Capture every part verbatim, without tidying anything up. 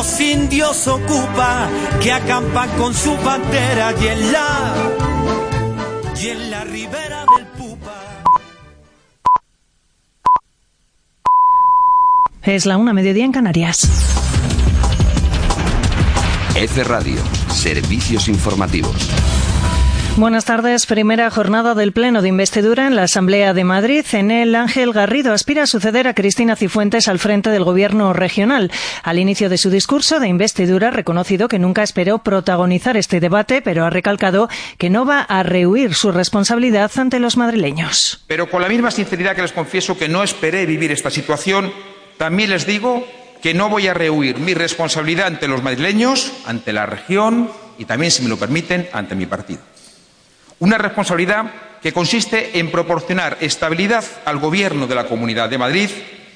los indios ocupa, que acampan con su bandera y en la, y en la ribera del Pupa. Es la una, mediodía en Canarias. F Radio, servicios informativos. Buenas tardes. Primera jornada del Pleno de Investidura en la Asamblea de Madrid. En el Ángel Garrido aspira a suceder a Cristina Cifuentes al frente del Gobierno regional. Al inicio de su discurso de investidura ha reconocido que nunca esperó protagonizar este debate, pero ha recalcado que no va a rehuir su responsabilidad ante los madrileños. Pero con la misma sinceridad que les confieso que no esperé vivir esta situación, también les digo que no voy a rehuir mi responsabilidad ante los madrileños, ante la región y también, si me lo permiten, ante mi partido. Una responsabilidad que consiste en proporcionar estabilidad al Gobierno de la Comunidad de Madrid,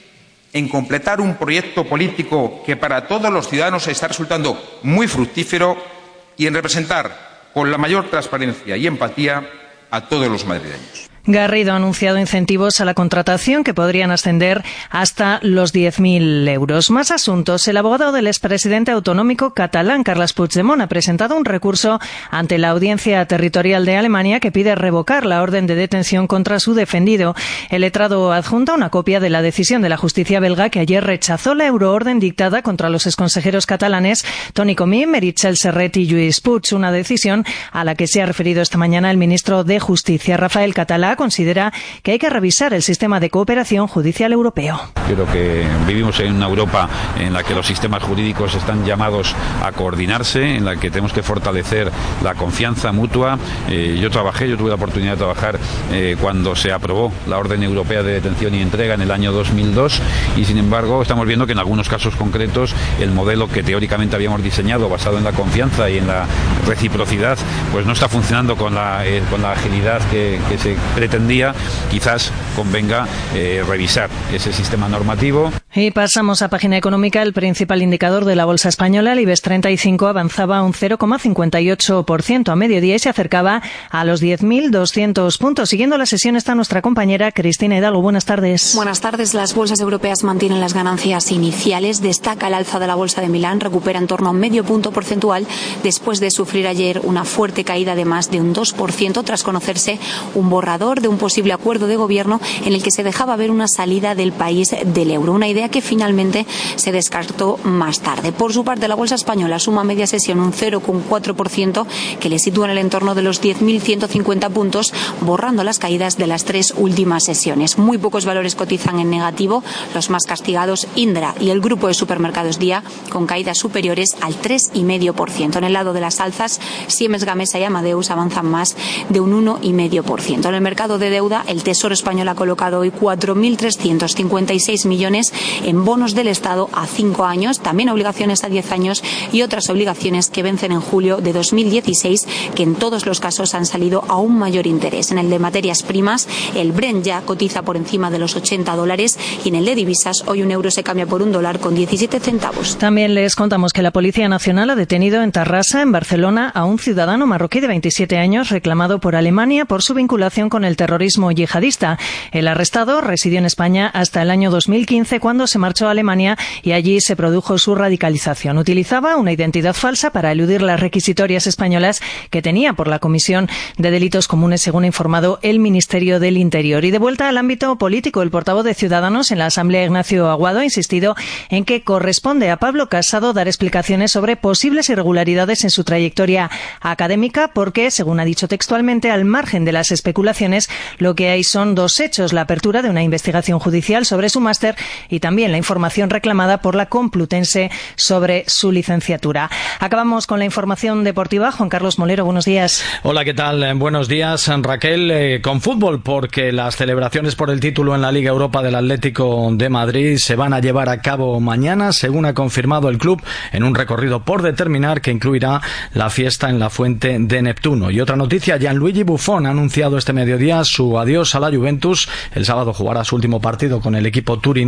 en completar un proyecto político que para todos los ciudadanos está resultando muy fructífero y en representar con la mayor transparencia y empatía a todos los madrileños. Garrido ha anunciado incentivos a la contratación que podrían ascender hasta los diez mil euros. Más asuntos. El abogado del expresidente autonómico catalán, Carles Puigdemont, ha presentado un recurso ante la Audiencia Territorial de Alemania que pide revocar la orden de detención contra su defendido. El letrado adjunta una copia de la decisión de la justicia belga que ayer rechazó la euroorden dictada contra los exconsejeros catalanes Toni Comín, Meritxell Serret y Lluís Puig, una decisión a la que se ha referido esta mañana el ministro de Justicia, Rafael Català. Considera que hay que revisar el sistema de cooperación judicial europeo. Creo que vivimos en una Europa en la que los sistemas jurídicos están llamados a coordinarse, en la que tenemos que fortalecer la confianza mutua. Eh, yo trabajé, yo tuve la oportunidad de trabajar eh, cuando se aprobó la Orden Europea de Detención y Entrega en el año dos mil dos y, sin embargo, estamos viendo que en algunos casos concretos el modelo que teóricamente habíamos diseñado basado en la confianza y en la reciprocidad pues no está funcionando con la, eh, con la agilidad que, que se pretendía. Quizás convenga eh, revisar ese sistema normativo. Y pasamos a página económica. El principal indicador de la bolsa española, el IBEX treinta y cinco, avanzaba un cero coma cincuenta y ocho por ciento a mediodía y se acercaba a los diez mil doscientos puntos. Siguiendo la sesión está nuestra compañera Cristina Hidalgo. Buenas tardes. Buenas tardes. Las bolsas europeas mantienen las ganancias iniciales. Destaca el alza de la bolsa de Milán, recupera en torno a un medio punto porcentual después de sufrir ayer una fuerte caída de más de un dos por ciento tras conocerse un borrador de un posible acuerdo de gobierno en el que se dejaba ver una salida del país del euro, una idea que finalmente se descartó más tarde. Por su parte, la bolsa española suma media sesión un cero coma cuatro por ciento que le sitúa en el entorno de los diez mil ciento cincuenta puntos, borrando las caídas de las tres últimas sesiones. Muy pocos valores cotizan en negativo, los más castigados Indra y el grupo de supermercados Día, con caídas superiores al tres coma cinco por ciento. En el lado de las alzas, Siemens Gamesa y Amadeus avanzan más de un uno coma cinco por ciento. En el mercado de deuda, el Tesoro español ha colocado hoy cuatro mil trescientos cincuenta y seis millones en bonos del Estado a cinco años, también obligaciones a diez años y otras obligaciones que vencen en julio de dos mil dieciséis, que en todos los casos han salido a un mayor interés. En el de materias primas, el Brent ya cotiza por encima de los ochenta dólares y en el de divisas, hoy un euro se cambia por un dólar con diecisiete centavos. También les contamos que la Policía Nacional ha detenido en Tarrasa, en Barcelona, a un ciudadano marroquí de veintisiete años reclamado por Alemania por su vinculación con el terrorismo yihadista. El arrestado residió en España hasta el año dos mil quince, cuando se marchó a Alemania y allí se produjo su radicalización. Utilizaba una identidad falsa para eludir las requisitorias españolas que tenía por la Comisión de Delitos Comunes, según ha informado el Ministerio del Interior. Y de vuelta al ámbito político, el portavoz de Ciudadanos en la Asamblea, Ignacio Aguado, ha insistido en que corresponde a Pablo Casado dar explicaciones sobre posibles irregularidades en su trayectoria académica, porque, según ha dicho textualmente, al margen de las especulaciones, lo que hay son dos hechos: la apertura de una investigación judicial sobre su máster y también la información reclamada por la Complutense sobre su licenciatura. Acabamos con la información deportiva. Juan Carlos Molero, buenos días. Hola, ¿qué tal? Buenos días, Raquel. Eh, con fútbol, porque las celebraciones por el título en la Liga Europa del Atlético de Madrid se van a llevar a cabo mañana, según ha confirmado el club, en un recorrido por determinar que incluirá la fiesta en la Fuente de Neptuno. Y otra noticia: Gianluigi Buffon ha anunciado este mediodía su adiós a la Juventus. El sábado jugará su último partido con el equipo turinés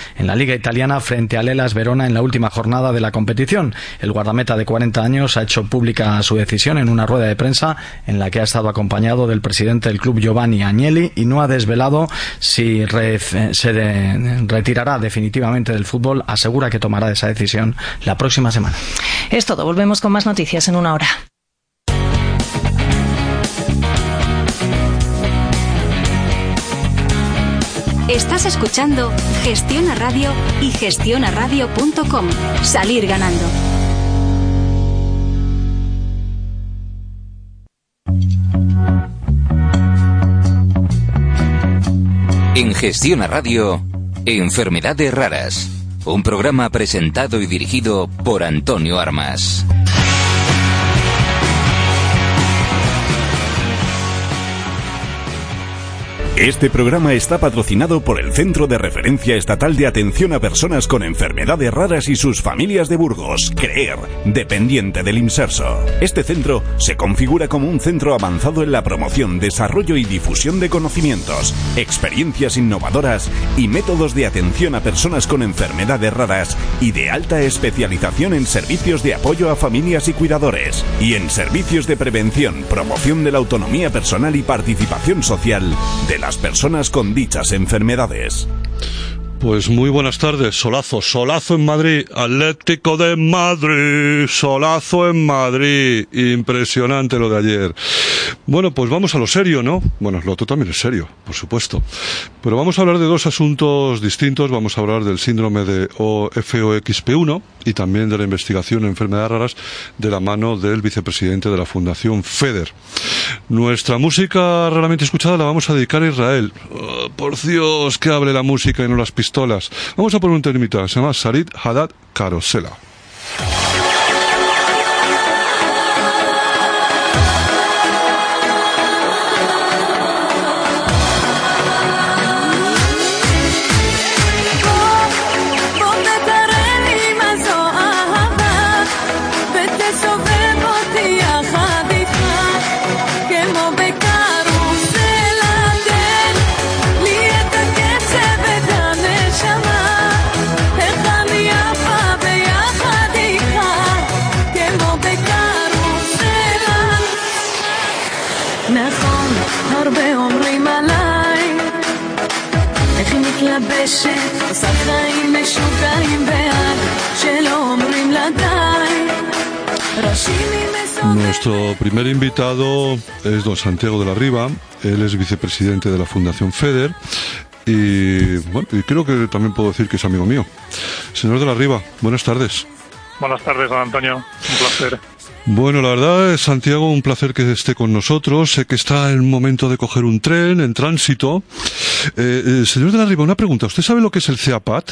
en la Liga Italiana frente al Hellas Verona en la última jornada de la competición. El guardameta de cuarenta años ha hecho pública su decisión en una rueda de prensa en la que ha estado acompañado del presidente del club, Giovanni Agnelli, y no ha desvelado si re, se de, retirará definitivamente del fútbol. Asegura que tomará esa decisión la próxima semana. Es todo, volvemos con más noticias en una hora. Estás escuchando Gestiona Radio y gestiona radio punto com. Salir ganando. En Gestiona Radio, Enfermedades Raras. Un programa presentado y dirigido por Antonio Armas. Este programa está patrocinado por el Centro de Referencia Estatal de Atención a Personas con Enfermedades Raras y sus familias de Burgos, CREER, dependiente del IMSERSO. Este centro se configura como un centro avanzado en la promoción, desarrollo y difusión de conocimientos, experiencias innovadoras y métodos de atención a personas con enfermedades raras y de alta especialización en servicios de apoyo a familias y cuidadores y en servicios de prevención, promoción de la autonomía personal y participación social de la las personas con dichas enfermedades. Pues muy buenas tardes. Solazo, solazo en Madrid, Atlético de Madrid, solazo en Madrid, impresionante lo de ayer. Bueno, pues vamos a lo serio, ¿no? Bueno, lo otro también es serio, por supuesto. Pero vamos a hablar de dos asuntos distintos. Vamos a hablar del síndrome de F O X P uno y también de la investigación en enfermedades raras de la mano del vicepresidente de la Fundación FEDER. Nuestra música raramente escuchada la vamos a dedicar a Israel. Oh, por Dios, que hable la música y no las pistolas. Vamos a poner un termita, se llama Sarit Haddad Karosela. Nuestro primer invitado es don Santiago de la Riva. Él es vicepresidente de la Fundación FEDER y, bueno, y creo que también puedo decir que es amigo mío. Señor de la Riva, buenas tardes. Buenas tardes, don Antonio. Un placer. Bueno, la verdad es, Santiago, un placer que esté con nosotros. Sé que está en el momento de coger un tren, en tránsito. Eh, eh, señor de la Riva, una pregunta. ¿Usted sabe lo que es el CEAPAT?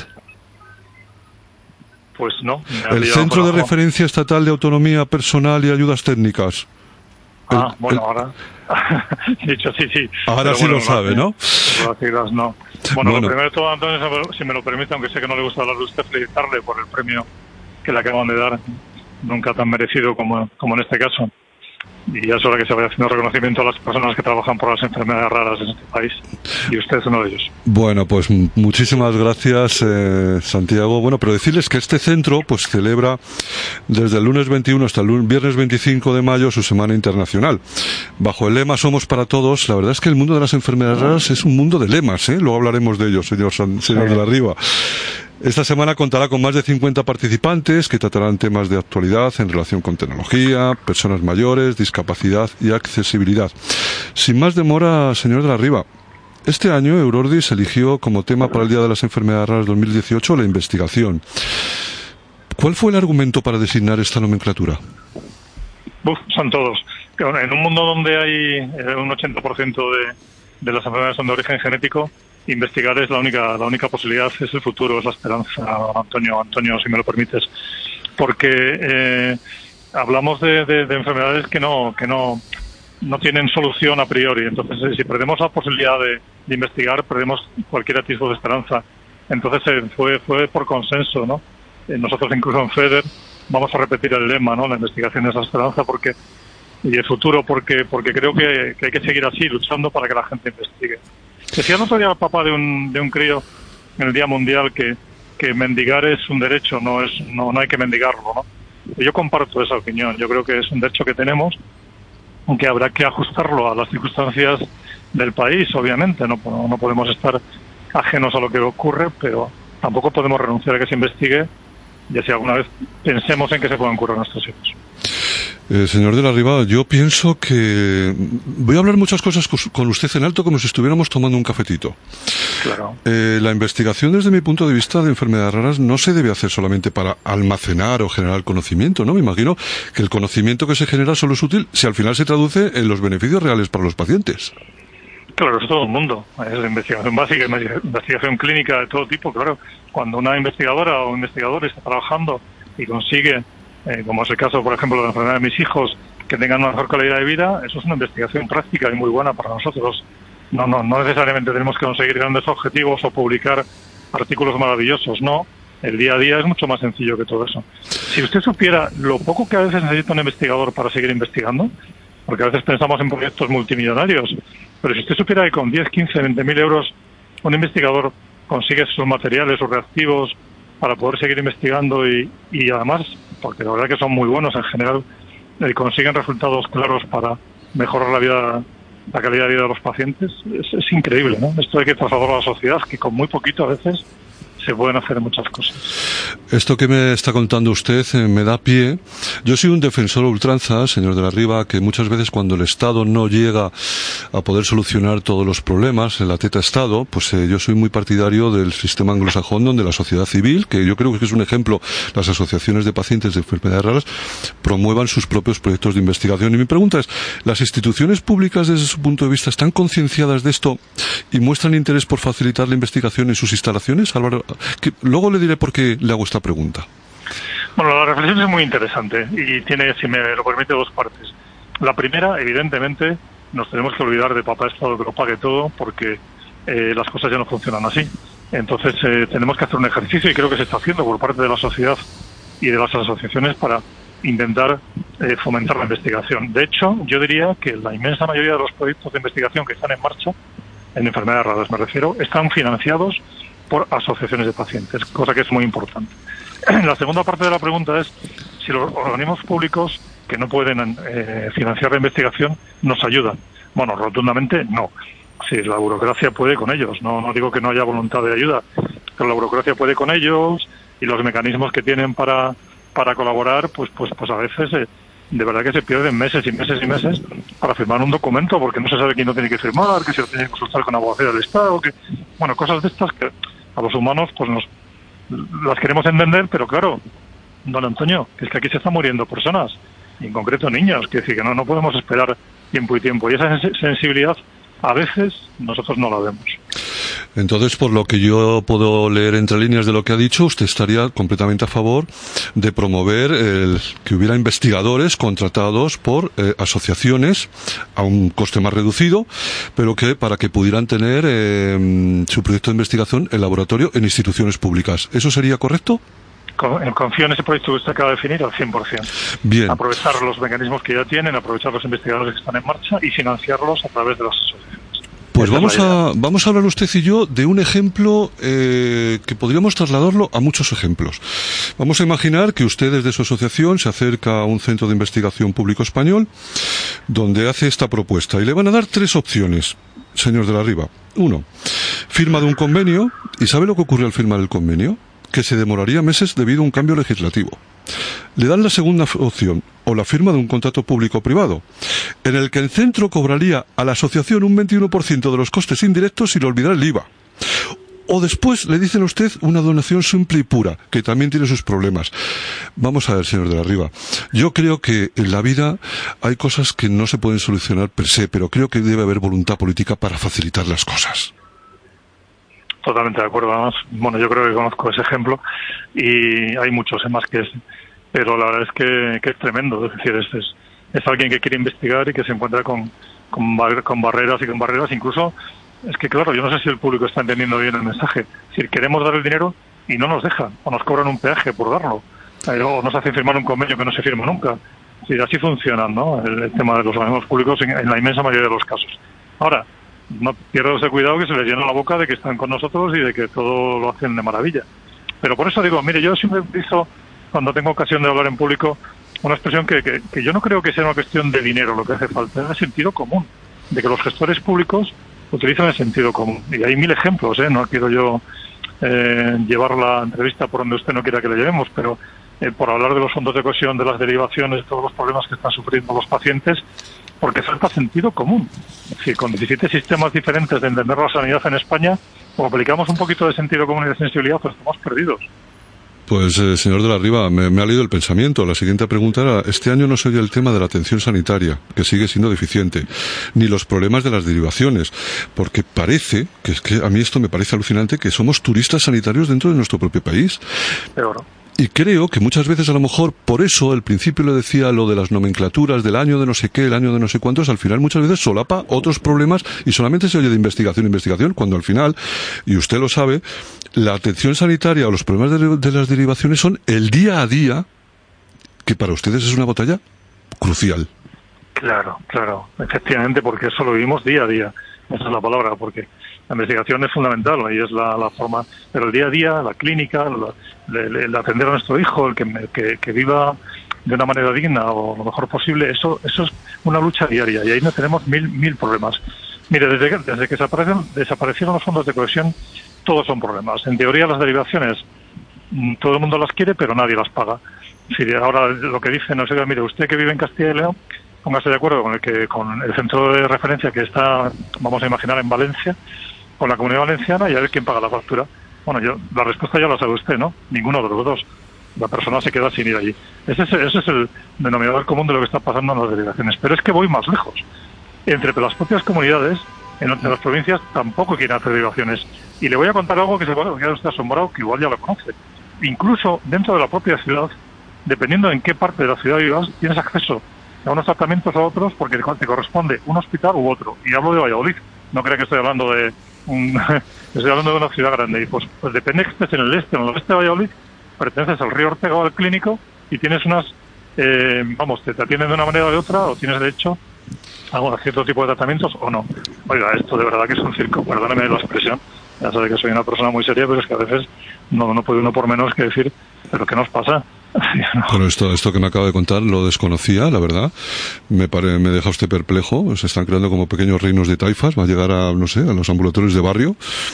Pues no. El Centro de Referencia Estatal de Autonomía Personal y Ayudas Técnicas. Ah, el, bueno, el... ahora... Dicho sí, sí. Ahora sí bueno, lo sabe, ¿no? Las siglas no. Bueno, bueno, lo primero de todo, Antonio, si me lo permite, aunque sé que no le gusta hablar de usted, felicitarle por el premio que le acaban de dar. Nunca tan merecido como, como en este caso. Y ya es hora que se vaya haciendo reconocimiento a las personas que trabajan por las enfermedades raras en este país. Y usted es uno de ellos. Bueno, pues muchísimas gracias, eh, Santiago. Bueno, pero decirles que este centro pues celebra desde el lunes veintiuno hasta el viernes veinticinco de mayo su Semana Internacional. Bajo el lema Somos para Todos, la verdad es que el mundo de las enfermedades raras es un mundo de lemas, ¿eh? Luego hablaremos de ellos, señor, señor sí. de la Riva. Esta semana contará con más de cincuenta participantes que tratarán temas de actualidad en relación con tecnología, personas mayores, discapacidad y accesibilidad. Sin más demora, señor de la Riva, este año Eurordis eligió como tema para el Día de las Enfermedades Raras dos mil dieciocho la investigación. ¿Cuál fue el argumento para designar esta nomenclatura? Uf, son todos. En un mundo donde hay un ochenta por ciento de, de las enfermedades son de origen genético, investigar es la única la única posibilidad, es el futuro, es la esperanza, Antonio, Antonio, si me lo permites, porque eh, hablamos de, de, de enfermedades que no que no no tienen solución a priori. Entonces, si perdemos la posibilidad de, de investigar, perdemos cualquier atisbo de esperanza. Entonces, eh, fue fue por consenso, ¿no? Eh, nosotros incluso en FEDER vamos a repetir el lema, ¿no? La investigación es la esperanza, porque y el futuro, porque porque creo que, que hay que seguir así, luchando para que la gente investigue. Decía el otro día el papá de un, de un crío en el Día Mundial que, que mendigar es un derecho, no es no, no hay que mendigarlo, ¿no? Yo comparto esa opinión. Yo creo que es un derecho que tenemos, aunque habrá que ajustarlo a las circunstancias del país, obviamente. No, no podemos estar ajenos a lo que ocurre, pero tampoco podemos renunciar a que se investigue, y si alguna vez pensemos en que se puedan curar nuestros hijos. Eh, señor de la Riva, yo pienso que voy a hablar muchas cosas con usted en alto como si estuviéramos tomando un cafetito. Claro. Eh, la investigación, desde mi punto de vista, de enfermedades raras no se debe hacer solamente para almacenar o generar conocimiento, ¿no? Me imagino que el conocimiento que se genera solo es útil si al final se traduce en los beneficios reales para los pacientes. Claro, es todo el mundo. Es investigación básica, investigación clínica de todo tipo, claro. Cuando una investigadora o investigador está trabajando y consigue, eh, como es el caso, por ejemplo, de la enfermedad de mis hijos, que tengan una mejor calidad de vida, eso es una investigación práctica y muy buena para nosotros. No, no, no necesariamente tenemos que conseguir grandes objetivos o publicar artículos maravillosos, no. El día a día es mucho más sencillo que todo eso. Si usted supiera lo poco que a veces necesita un investigador para seguir investigando, porque a veces pensamos en proyectos multimillonarios, pero si usted supiera que con diez, quince, veinte mil euros un investigador consigue sus materiales, sus reactivos para poder seguir investigando y, y además, porque la verdad que son muy buenos en general, eh, consiguen resultados claros para mejorar la vida, la calidad de vida de los pacientes, es, es increíble, ¿no? Esto hay que trasladarlo a la sociedad, que con muy poquito a veces se pueden hacer muchas cosas. Esto que me está contando usted eh, me da pie. Yo soy un defensor a ultranza, señor de la Riva, que muchas veces cuando el Estado no llega a poder solucionar todos los problemas, en la teta Estado, pues eh, yo soy muy partidario del sistema anglosajón, donde la sociedad civil, que yo creo que es un ejemplo, las asociaciones de pacientes de enfermedades raras, promuevan sus propios proyectos de investigación. Y mi pregunta es, ¿las instituciones públicas desde su punto de vista están concienciadas de esto y muestran interés por facilitar la investigación en sus instalaciones? Álvaro, que luego le diré por qué le hago esta pregunta. Bueno, la reflexión es muy interesante y tiene, si me lo permite, dos partes. La primera, evidentemente, nos tenemos que olvidar de papá Estado que lo pague todo, porque eh, las cosas ya no funcionan así. Entonces eh, tenemos que hacer un ejercicio, y creo que se está haciendo por parte de la sociedad y de las asociaciones, para intentar eh, fomentar la investigación. De hecho, yo diría que la inmensa mayoría de los proyectos de investigación que están en marcha, en enfermedades raras me refiero, están financiados por asociaciones de pacientes, cosa que es muy importante. La segunda parte de la pregunta es si los organismos públicos que no pueden eh, financiar la investigación nos ayudan. Bueno, rotundamente no. Si la burocracia puede con ellos, no, no digo que no haya voluntad de ayuda, pero la burocracia puede con ellos, y los mecanismos que tienen para para colaborar, pues pues pues a veces eh, de verdad que se pierden meses y meses y meses para firmar un documento, porque no se sabe quién lo tiene que firmar, que se lo tiene que consultar con abogacía del Estado, que bueno, cosas de estas que a los humanos pues nos las queremos entender, pero claro, don Antonio, que es que aquí se están muriendo personas, y en concreto niños, que decir que no no podemos esperar tiempo y tiempo, y esa sensibilidad a veces nosotros no la vemos. Entonces, por lo que yo puedo leer entre líneas de lo que ha dicho, usted estaría completamente a favor de promover el que hubiera investigadores contratados por eh, asociaciones a un coste más reducido, pero que para que pudieran tener eh, su proyecto de investigación en laboratorio en instituciones públicas. ¿Eso sería correcto? Confío en ese proyecto que usted acaba de definir al cien por ciento. Bien. Aprovechar los mecanismos que ya tienen, aprovechar los investigadores que están en marcha y financiarlos a través de las asociaciones. Pues vamos a, vamos a hablar usted y yo de un ejemplo eh, que podríamos trasladarlo a muchos ejemplos. Vamos a imaginar que usted desde su asociación se acerca a un centro de investigación público español donde hace esta propuesta y le van a dar tres opciones, señor de la Riva. Uno, firma de un convenio, y ¿sabe lo que ocurre al firmar el convenio? Que se demoraría meses debido a un cambio legislativo. Le dan la segunda opción, o la firma de un contrato público-privado, en el que el centro cobraría a la asociación un veintiuno por ciento de los costes indirectos sin olvidar el I V A. O después le dicen a usted una donación simple y pura, que también tiene sus problemas. Vamos a ver, señor de la Riva, yo creo que en la vida hay cosas que no se pueden solucionar per se, pero creo que debe haber voluntad política para facilitar las cosas. Totalmente de acuerdo, además, bueno, yo creo que conozco ese ejemplo y hay muchos más que ese, pero la verdad es que, que es tremendo, es decir, es, es, es alguien que quiere investigar y que se encuentra con, con, bar, con barreras y con barreras, incluso, es que claro, yo no sé si el público está entendiendo bien el mensaje, es decir, queremos dar el dinero y no nos dejan, o nos cobran un peaje por darlo, o nos hacen firmar un convenio que no se firma nunca, es decir, así funcionan, ¿no?, el, el tema de los organismos públicos en, en la inmensa mayoría de los casos. Ahora, no pierdo ese cuidado que se les llena la boca de que están con nosotros y de que todo lo hacen de maravilla. Pero por eso digo, mire, yo siempre utilizo, cuando tengo ocasión de hablar en público, una expresión que, que, que yo no creo que sea una cuestión de dinero lo que hace falta, es el sentido común, de que los gestores públicos utilizan el sentido común. Y hay mil ejemplos, ¿eh? No quiero yo eh, llevar la entrevista por donde usted no quiera que la llevemos, pero eh, por hablar de los fondos de cohesión, de las derivaciones, de todos los problemas que están sufriendo los pacientes, porque falta sentido común. Es decir, con diecisiete sistemas diferentes de entender la sanidad en España, o aplicamos un poquito de sentido común y de sensibilidad, pues estamos perdidos. Pues, eh, señor de la Riva, me, me ha leído el pensamiento. La siguiente pregunta era, este año no se oye el tema de la atención sanitaria, que sigue siendo deficiente, ni los problemas de las derivaciones, porque parece, que es que a mí esto me parece alucinante, que somos turistas sanitarios dentro de nuestro propio país. Peor. Y creo que muchas veces, a lo mejor, por eso al principio le decía lo de las nomenclaturas del año de no sé qué, el año de no sé cuántos, al final muchas veces solapa otros problemas y solamente se oye de investigación, investigación, cuando al final, y usted lo sabe, la atención sanitaria o los problemas de, de las derivaciones son el día a día, que para ustedes es una batalla crucial. Claro, claro, efectivamente, porque eso lo vivimos día a día, esa es la palabra, porque la investigación es fundamental y es la, la forma, pero el día a día, la clínica, la, el, el atender a nuestro hijo, el que, que, que viva de una manera digna o lo mejor posible, eso eso es una lucha diaria y ahí no tenemos mil mil problemas. Mire, desde que, desde que desaparecieron, desaparecieron los fondos de cohesión, todos son problemas. En teoría las derivaciones, todo el mundo las quiere, pero nadie las paga. Si ahora lo que dicen, no sé, mire, usted que vive en Castilla y León, póngase de acuerdo con el que con el centro de referencia que está, vamos a imaginar, en Valencia, con la Comunidad Valenciana, y a ver quién paga la factura. Bueno, yo la respuesta ya la sabe usted, ¿no? Ninguno de los dos. La persona se queda sin ir allí. Ese es, ese es el denominador común de lo que está pasando en las delegaciones. Pero es que voy más lejos. Entre las propias comunidades, en las provincias, tampoco quieren hacer derivaciones. Y le voy a contar algo que se va a quedar usted asombrado, que igual ya lo conoce. Incluso dentro de la propia ciudad, dependiendo en qué parte de la ciudad vivas, tienes acceso a unos tratamientos o a otros porque te corresponde un hospital u otro. Y hablo de Valladolid. No crea que estoy hablando de un, estoy hablando de una ciudad grande. Y pues, pues depende que estés en el este o en el oeste de Valladolid, perteneces al Río Ortega o al Clínico y tienes unas, eh, vamos, te, te atienden de una manera o de otra, o tienes derecho a cierto tipo de tratamientos o no. Oiga, esto de verdad que es un circo, perdóneme la expresión. Ya sabe que soy una persona muy seria, pero es que a veces no, no puede uno por menos que decir, ¿pero qué nos pasa? Bueno, esto, esto que me acaba de contar lo desconocía, la verdad. Me pare, me deja usted perplejo. Se están creando como pequeños reinos de taifas. Va a llegar a, no sé, a los ambulatorios de barrio.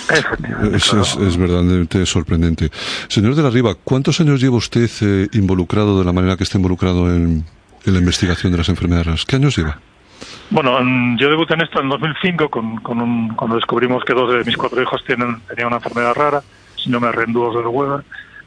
Es, claro. es, es verdaderamente sorprendente. Señor de la Riva, ¿cuántos años lleva usted eh, involucrado de la manera que está involucrado en, en la investigación de las enfermedades raras? ¿Qué años lleva? Bueno, yo debuté en esto en dos mil cinco con, con un, cuando descubrimos que dos de mis cuatro hijos tienen, tenían una enfermedad rara, síndrome de Rendúos del Weber.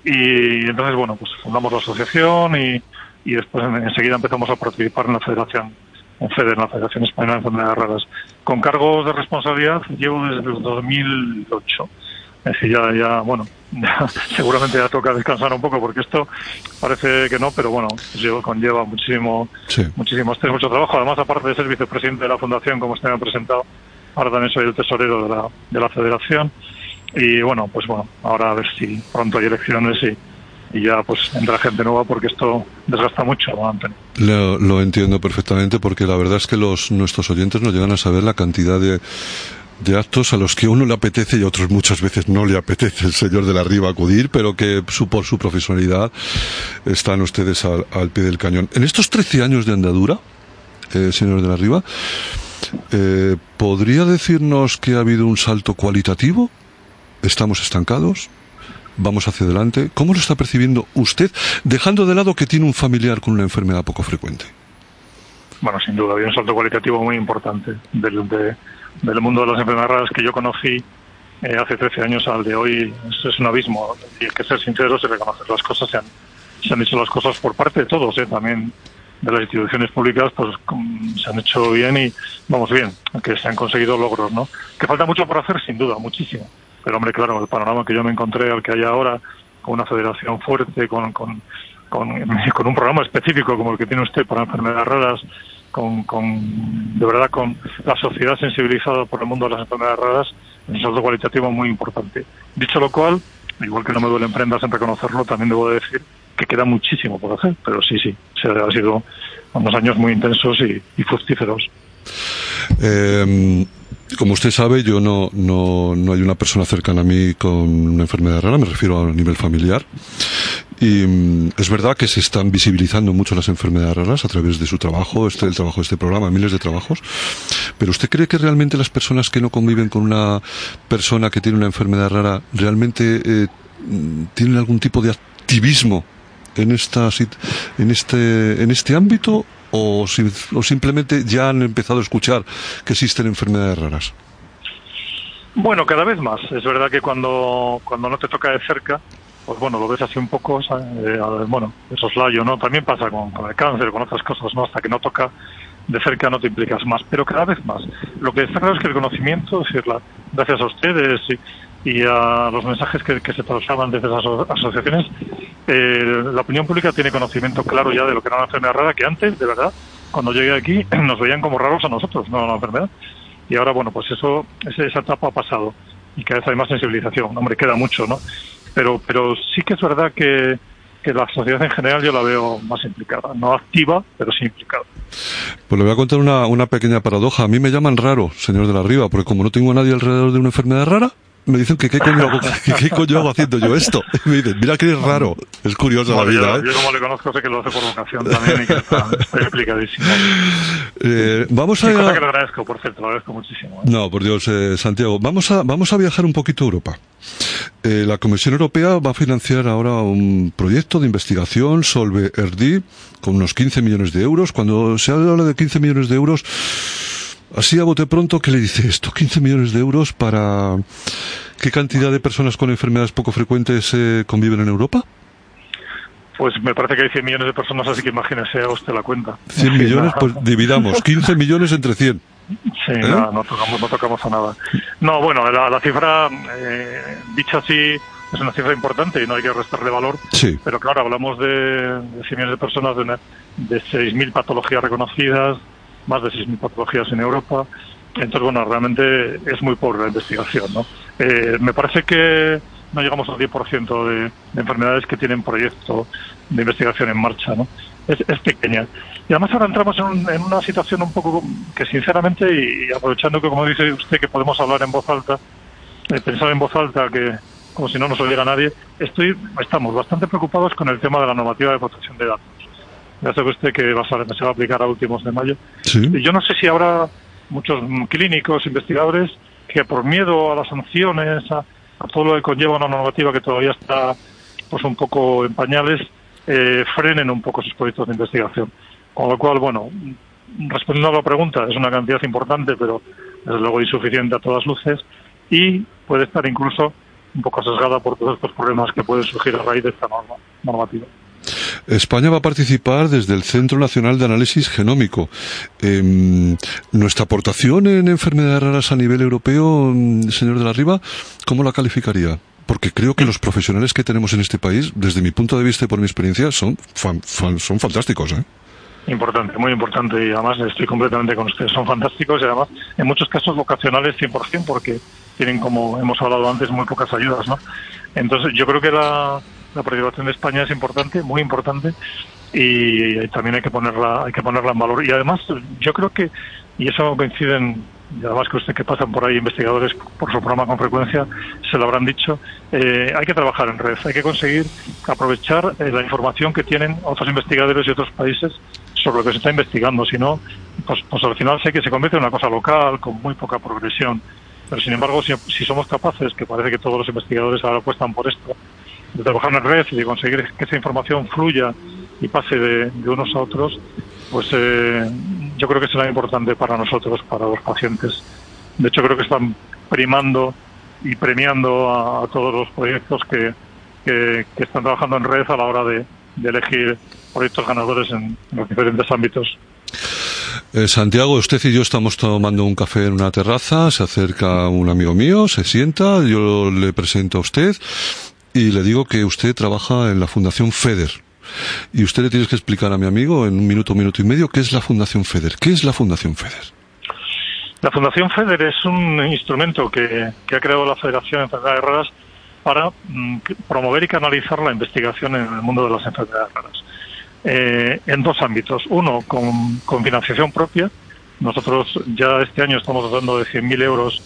Y entonces, bueno, pues fundamos la asociación y, y después enseguida empezamos a participar en la federación, en FEDER, en la Federación Española de Enfermedades Raras. Con cargos de responsabilidad llevo desde el dos mil ocho. Es decir, ya, ya bueno, ya, seguramente ya toca descansar un poco porque esto parece que no, pero bueno, pues llevo, conlleva muchísimo, sí. muchísimo estrés, mucho trabajo. Además, aparte de ser vicepresidente de la Fundación, como usted me ha presentado, ahora también soy el tesorero de la, de la Federación. Y bueno, pues bueno, ahora a ver si pronto hay elecciones y, y ya pues entra gente nueva porque esto desgasta mucho, ¿no, Antonio? Lo, lo entiendo perfectamente porque la verdad es que los nuestros oyentes no llegan a saber la cantidad de, de actos a los que uno le apetece y a otros muchas veces no le apetece el señor de la Riva acudir, pero que su, por su profesionalidad están ustedes al, al pie del cañón. En estos trece años de andadura, eh, señor de la Riva, eh, ¿podría decirnos que ha habido un salto cualitativo? ¿Estamos estancados? ¿Vamos hacia adelante? ¿Cómo lo está percibiendo usted, dejando de lado que tiene un familiar con una enfermedad poco frecuente? Bueno, sin duda, había un salto cualitativo muy importante del, de, del mundo de las enfermedades raras que yo conocí eh, hace trece años al de hoy. Es, es un abismo. Y hay que ser sinceros y reconocer las cosas. Se han, se han hecho las cosas por parte de todos, eh, también de las instituciones públicas, pues se han hecho bien y vamos bien, que se han conseguido logros, ¿no? Que falta mucho por hacer, sin duda, muchísimo. Pero, hombre, claro, el panorama que yo me encontré, al que hay ahora, con una federación fuerte, con, con, con, con un programa específico como el que tiene usted para enfermedades raras, con, con de verdad con la sociedad sensibilizada por el mundo de las enfermedades raras, es un salto cualitativo muy importante. Dicho lo cual, igual que no me duelen prendas en reconocerlo, también debo decir que queda muchísimo por hacer, pero sí, sí, se ha sido unos años muy intensos y, y fructíferos. Eh... Como usted sabe, yo no, no, no hay una persona cercana a mí con una enfermedad rara, me refiero a nivel familiar. Y mm, es verdad que se están visibilizando mucho las enfermedades raras a través de su trabajo, este, el trabajo de este programa, miles de trabajos. Pero ¿usted cree que realmente las personas que no conviven con una persona que tiene una enfermedad rara realmente eh, tienen algún tipo de activismo en esta, en este, en este ámbito? O, si, o simplemente ya han empezado a escuchar que existen enfermedades raras? Bueno, cada vez más. Es verdad que cuando, cuando no te toca de cerca, pues bueno, lo ves así un poco, eh, bueno, de soslayo, ¿no? También pasa con, con el cáncer, con otras cosas, ¿no? Hasta que no toca de cerca no te implicas más, pero cada vez más. Lo que está claro es que el conocimiento, es decir, la, gracias a ustedes y, y a los mensajes que, que se trasladan desde las asociaciones, eh, la opinión pública tiene conocimiento claro ya de lo que era una enfermedad rara, que antes, de verdad, cuando llegué aquí, nos veían como raros a nosotros, no a la enfermedad. Y ahora, bueno, pues eso, esa etapa ha pasado y cada vez hay más sensibilización. Hombre, queda mucho, ¿no? Pero, pero sí que es verdad que, que la sociedad en general yo la veo más implicada. No activa, pero sí implicada. Pues le voy a contar una, una pequeña paradoja. A mí me llaman raro, señor de la Riva, porque como no tengo a nadie alrededor de una enfermedad rara, me dicen que qué coño hago, que qué coño hago haciendo yo esto. Y me dicen, mira que es raro. Es curiosa bueno, la vida, yo, ¿eh? Yo como le conozco sé que lo hace por vocación también y que está, está implicadísimo. Eh, vamos a... Sí, cosa que le agradezco, por cierto, lo agradezco muchísimo. ¿eh? No, por Dios, eh, Santiago. Vamos a, vamos a viajar un poquito a Europa. Eh, la Comisión Europea va a financiar ahora un proyecto de investigación, Solve R D, con unos quince millones de euros. Cuando se habla de quince millones de euros, así a bote pronto, ¿qué le dice esto? quince millones de euros para... ¿Qué cantidad de personas con enfermedades poco frecuentes eh, conviven en Europa? Pues me parece que hay cien millones de personas, así que imagínese a usted la cuenta. cien millones, pues dividamos. quince millones entre cien. Sí, ¿Eh? no, no tocamos, no tocamos a nada. No, bueno, la, la cifra, eh, dicha así, es una cifra importante y no hay que restarle valor. Sí. Pero claro, hablamos de, de cien millones de personas, de, una, de seis mil patologías reconocidas, más de seis mil patologías en Europa. Entonces, bueno, realmente es muy pobre la investigación, ¿no? Eh, me parece que no llegamos al diez por ciento de, de enfermedades que tienen proyecto de investigación en marcha, ¿no? Es, es pequeña. Y además ahora entramos en, un, en una situación un poco que sinceramente, y, y aprovechando que como dice usted que podemos hablar en voz alta, eh, pensar en voz alta que como si no nos oyera nadie, estoy, estamos bastante preocupados con el tema de la normativa de protección de datos. Ya sabe usted que va a, se va a aplicar a últimos de mayo. Sí. Y yo no sé si habrá muchos clínicos, investigadores, que por miedo a las sanciones, a, a todo lo que conlleva una normativa que todavía está pues un poco en pañales, eh, frenen un poco sus proyectos de investigación. Con lo cual, bueno, respondiendo a la pregunta, es una cantidad importante, pero desde luego insuficiente a todas luces, y puede estar incluso un poco sesgada por todos estos problemas que pueden surgir a raíz de esta norma, normativa. España va a participar desde el Centro Nacional de Análisis Genómico. Eh, ¿Nuestra aportación en enfermedades raras a nivel europeo, señor de la Riva, cómo la calificaría? Porque creo que los profesionales que tenemos en este país, desde mi punto de vista y por mi experiencia, son, fan, fan, son fantásticos, ¿eh? Importante, muy importante, y además estoy completamente con ustedes. Son fantásticos y además en muchos casos vocacionales cien por ciento porque tienen, como hemos hablado antes, muy pocas ayudas, ¿no? Entonces yo creo que la, la participación de España es importante, muy importante, y, y también hay que ponerla hay que ponerla en valor. Y además yo creo que, y eso coinciden, y además que usted que pasan por ahí investigadores por su programa con frecuencia, se lo habrán dicho, eh, hay que trabajar en red, hay que conseguir aprovechar eh, la información que tienen otros investigadores de otros países sobre lo que se está investigando. Si no, pues, pues al final sé que se convierte en una cosa local con muy poca progresión. Pero sin embargo, si, si somos capaces, que parece que todos los investigadores ahora apuestan por esto, de trabajar en red y de conseguir que esa información fluya y pase de, de unos a otros, pues eh, yo creo que será importante para nosotros, para los pacientes. De hecho, creo que están primando y premiando a, a todos los proyectos que, que, que están trabajando en red a la hora de, de elegir proyectos ganadores en, en los diferentes ámbitos. Eh, Santiago, usted y yo estamos tomando un café en una terraza, se acerca un amigo mío, se sienta, yo le presento a usted y le digo que usted trabaja en la Fundación FEDER. Y usted le tiene que explicar a mi amigo en un minuto, minuto y medio qué es la Fundación FEDER. ¿Qué es la Fundación FEDER? La Fundación FEDER es un instrumento que, que ha creado la Federación de Enfermedades Raras para mm, promover y canalizar la investigación en el mundo de las enfermedades raras. Eh, en dos ámbitos. Uno, con, con financiación propia, Nosotros ya este año estamos dando de cien mil euros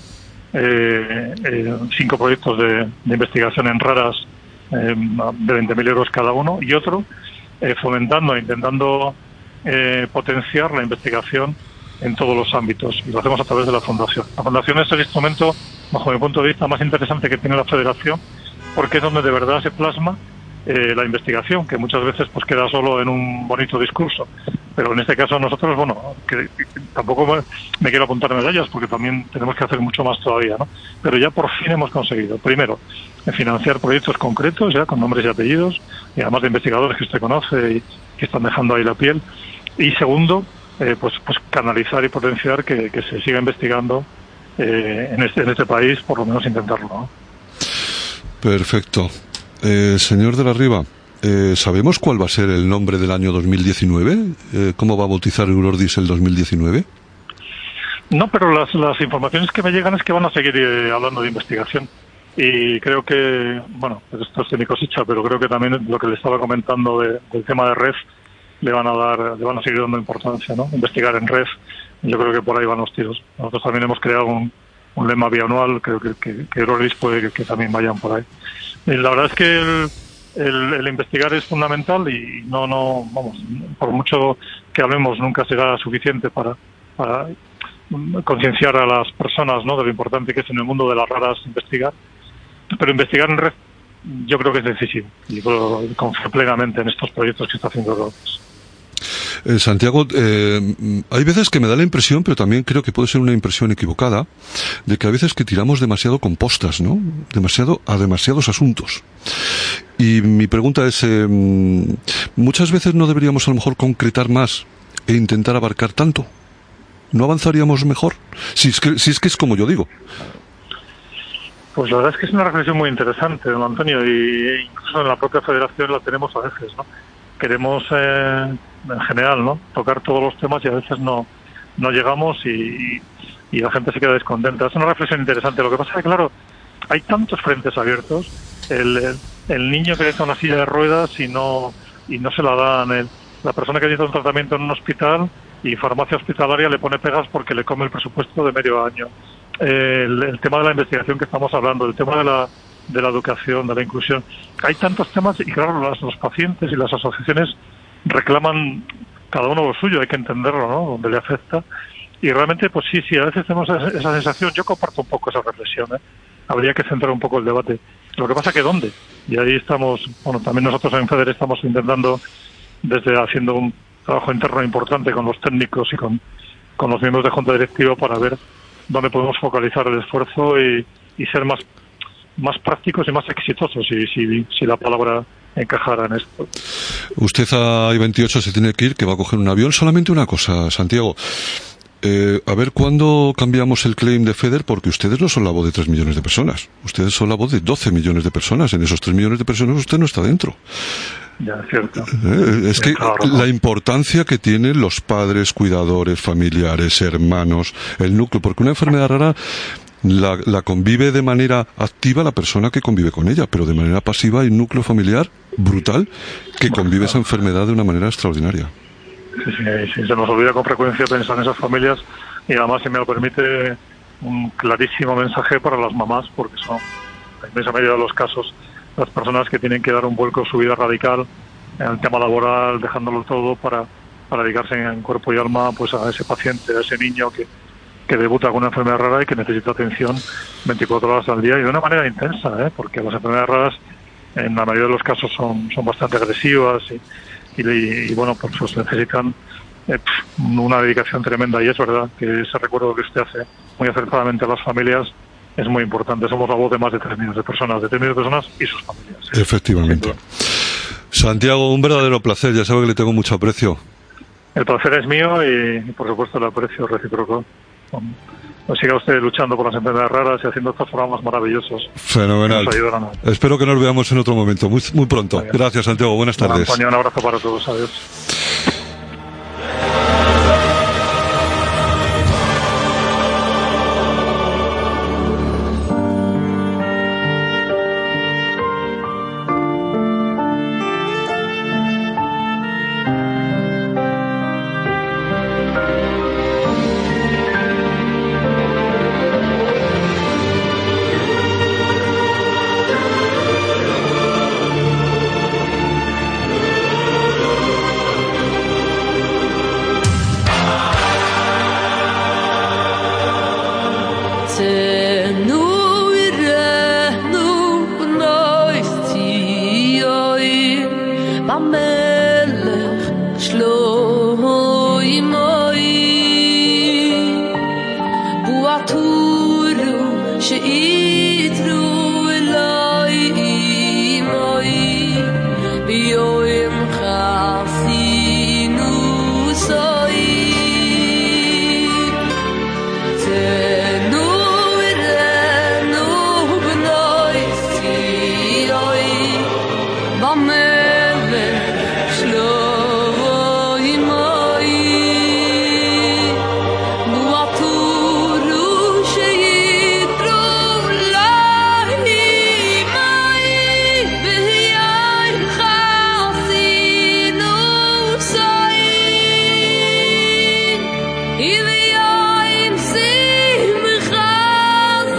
eh, eh, cinco proyectos de, de investigación en raras eh, de veinte mil euros cada uno, y otro eh, fomentando e intentando eh, potenciar la investigación en todos los ámbitos, y lo hacemos a través de la Fundación. La Fundación es el instrumento, bajo mi punto de vista, más interesante que tiene la Federación, porque es donde de verdad se plasma eh, la investigación, que muchas veces pues queda solo en un bonito discurso. Pero en este caso nosotros, bueno, que, que tampoco me, me quiero apuntar medallas, porque también tenemos que hacer mucho más todavía, ¿no? Pero ya por fin hemos conseguido, primero, financiar proyectos concretos, ya con nombres y apellidos, y además de investigadores que usted conoce y que están dejando ahí la piel. Y segundo, eh, pues, pues canalizar y potenciar que, que se siga investigando eh, en, este, en este país, por lo menos intentarlo, ¿no? Perfecto. Eh, señor de la Riva, eh, ¿sabemos cuál va a ser el nombre del año dos mil diecinueve? Eh, ¿Cómo va a bautizar Eurordis el dos mil diecinueve? No, pero las, las informaciones que me llegan es que van a seguir eh, hablando de investigación. Y creo que, bueno, pues esto es de mi cosecha, pero creo que también lo que le estaba comentando de, del tema de red le van a dar, le van a seguir dando importancia, ¿no? Investigar en red, yo creo que por ahí van los tiros. Nosotros también hemos creado un, un lema bianual, creo que, que, que Eurordis puede que, que también vayan por ahí. Y la verdad es que el, el, el investigar es fundamental y no, no, vamos, por mucho que hablemos nunca será suficiente para, para concienciar a las personas, ¿no?, de lo importante que es en el mundo de las raras investigar. Pero investigar en red yo creo que es decisivo, y yo confío plenamente en estos proyectos que está haciendo Eurordis. Eh, Santiago, eh, hay veces que me da la impresión, pero también creo que puede ser una impresión equivocada, de que a veces que tiramos demasiado compostas, ¿no? Demasiado a demasiados asuntos. Y mi pregunta es, eh, muchas veces no deberíamos a lo mejor concretar más e intentar abarcar tanto. ¿No avanzaríamos mejor? Si es que, si es que es como yo digo. Pues la verdad es que es una reflexión muy interesante, don Antonio, y incluso en la propia Federación la tenemos a veces, ¿no? Queremos, eh, en general, ¿no?, tocar todos los temas y a veces no no llegamos y, y la gente se queda descontenta. Es una reflexión interesante. Lo que pasa es que, claro, hay tantos frentes abiertos. El, el, el niño que necesita una silla de ruedas y no y no se la dan. El, la persona que necesita un tratamiento en un hospital y farmacia hospitalaria le pone pegas porque le come el presupuesto de medio año. El, el tema de la investigación que estamos hablando, el tema de la de la educación, de la inclusión. Hay tantos temas y, claro, los, los pacientes y las asociaciones reclaman cada uno lo suyo, hay que entenderlo, ¿no?, donde le afecta. Y realmente, pues sí, sí, a veces tenemos esa, esa sensación. Yo comparto un poco esa reflexión, ¿eh? Habría que centrar un poco el debate. Lo que pasa que ¿dónde? Y ahí estamos, bueno, también nosotros en FEDER estamos intentando, desde haciendo un trabajo interno importante con los técnicos y con, con los miembros de junta directiva para ver dónde podemos focalizar el esfuerzo y, y ser más más prácticos y más exitosos, si, si, si la palabra encajara en esto. Usted a I veintiocho se tiene que ir, que va a coger un avión. Solamente una cosa, Santiago. Eh, a ver cuándo cambiamos el claim de FEDER, porque ustedes no son la voz de tres millones de personas. Ustedes son la voz de doce millones de personas. En esos tres millones de personas usted no está dentro. Ya, es cierto. Eh, es que claro, la importancia que tienen los padres, cuidadores, familiares, hermanos, el núcleo, porque una enfermedad rara La, la convive de manera activa la persona que convive con ella, pero de manera pasiva hay un núcleo familiar brutal que convive esa enfermedad de una manera extraordinaria. Sí, sí, sí, se nos olvida con frecuencia pensar en esas familias, y además, si me lo permite, un clarísimo mensaje para las mamás, porque son, en la inmensa mayoría de los casos, las personas que tienen que dar un vuelco a su vida radical en el tema laboral, dejándolo todo para, para dedicarse en cuerpo y alma pues a ese paciente, a ese niño que que debuta con una enfermedad rara y que necesita atención veinticuatro horas al día y de una manera intensa, ¿eh? Porque las enfermedades raras en la mayoría de los casos son, son bastante agresivas y, y, y bueno, pues, pues necesitan eh, una dedicación tremenda, y es verdad que ese recuerdo que usted hace muy acertadamente a las familias es muy importante. Somos la voz de más de tres millones de personas, de tres millones de personas y sus familias. ¿eh? Efectivamente. Santiago, un verdadero placer, ya sabe que le tengo mucho aprecio. El placer es mío y, y por supuesto el aprecio recíproco. Pues siga usted luchando por las enfermedades raras y haciendo estos programas maravillosos. Fenomenal. Espero que nos veamos en otro momento, muy, muy pronto. Gracias, Santiago. Buenas tardes. Bueno, Antonio, un abrazo para todos. Adiós. שלוי מוי בואטורו שאיתרו אלוהי מוי ביום חסינו סוי תנו אלינו בנוי סיוי במלך שלוי מוי בואטורו שאיתרו אלוהי מוי ביום חסינו סוי וביום שמחת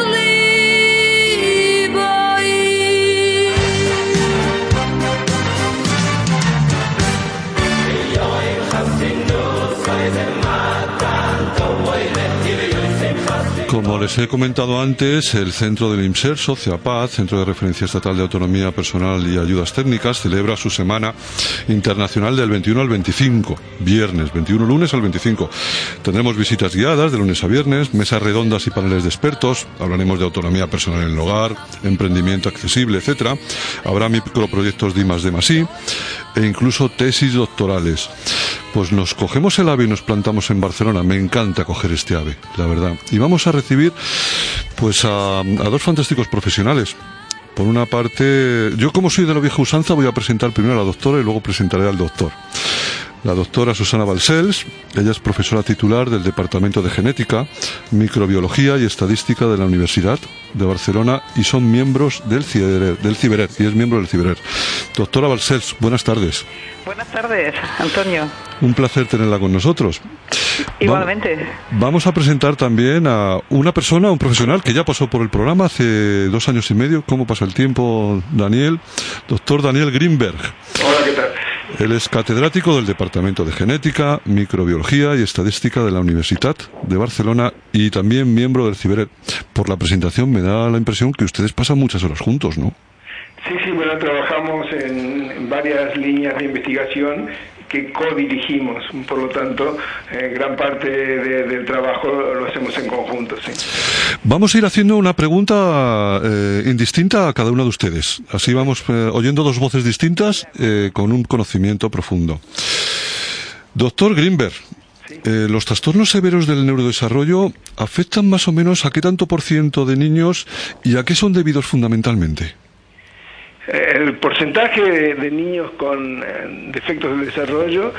ליבוי. Como les he comentado antes, el Centro del IMSERSO, CEAPAZ, Centro de Referencia Estatal de Autonomía Personal y Ayudas Técnicas, celebra su Semana Internacional del veintiuno al veinticinco, viernes, veintiuno lunes al veinticinco. Tendremos visitas guiadas de lunes a viernes, mesas redondas y paneles de expertos, hablaremos de autonomía personal en el hogar, emprendimiento accesible, etcétera. Habrá microproyectos de I más D más I e incluso tesis doctorales. Pues nos cogemos el ave y nos plantamos en Barcelona. Me encanta coger este ave, la verdad. Y vamos a recibir pues a, a dos fantásticos profesionales. Por una parte, yo como soy de la vieja usanza voy a presentar primero a la doctora y luego presentaré al doctor. La doctora Susana Balcells, ella es profesora titular del Departamento de Genética, Microbiología y Estadística de la Universidad de Barcelona y son miembros del CIBERER, del CIBERER y es miembro del CIBERER. Doctora Balcells, buenas tardes. Buenas tardes, Antonio. Un placer tenerla con nosotros. Igualmente. Vamos a presentar también a una persona, un profesional que ya pasó por el programa hace dos años y medio. ¿Cómo pasa el tiempo, Daniel? Doctor Daniel Grimberg. Hola, ¿qué tal? Él es catedrático del Departamento de Genética, Microbiología y Estadística de la Universidad de Barcelona y también miembro del CIBERER. Por la presentación me da la impresión que ustedes pasan muchas horas juntos, ¿no? Sí, sí, bueno, trabajamos en varias líneas de investigación que codirigimos, por lo tanto, eh, gran parte de, del trabajo lo hacemos en conjunto, sí. Vamos a ir haciendo una pregunta eh, indistinta a cada uno de ustedes. Así vamos eh, oyendo dos voces distintas eh, con un conocimiento profundo. Doctor Grimberg, sí. eh, ¿los trastornos severos del neurodesarrollo afectan más o menos a qué tanto por ciento de niños y a qué son debidos fundamentalmente? El porcentaje de, de niños con eh, defectos del desarrollo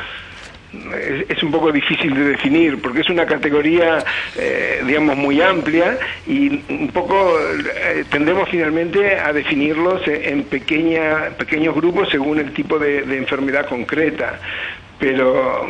es, es un poco difícil de definir porque es una categoría, eh, digamos, muy amplia y un poco eh, tendemos finalmente a definirlos en pequeña, pequeños grupos según el tipo de, de enfermedad concreta. Pero,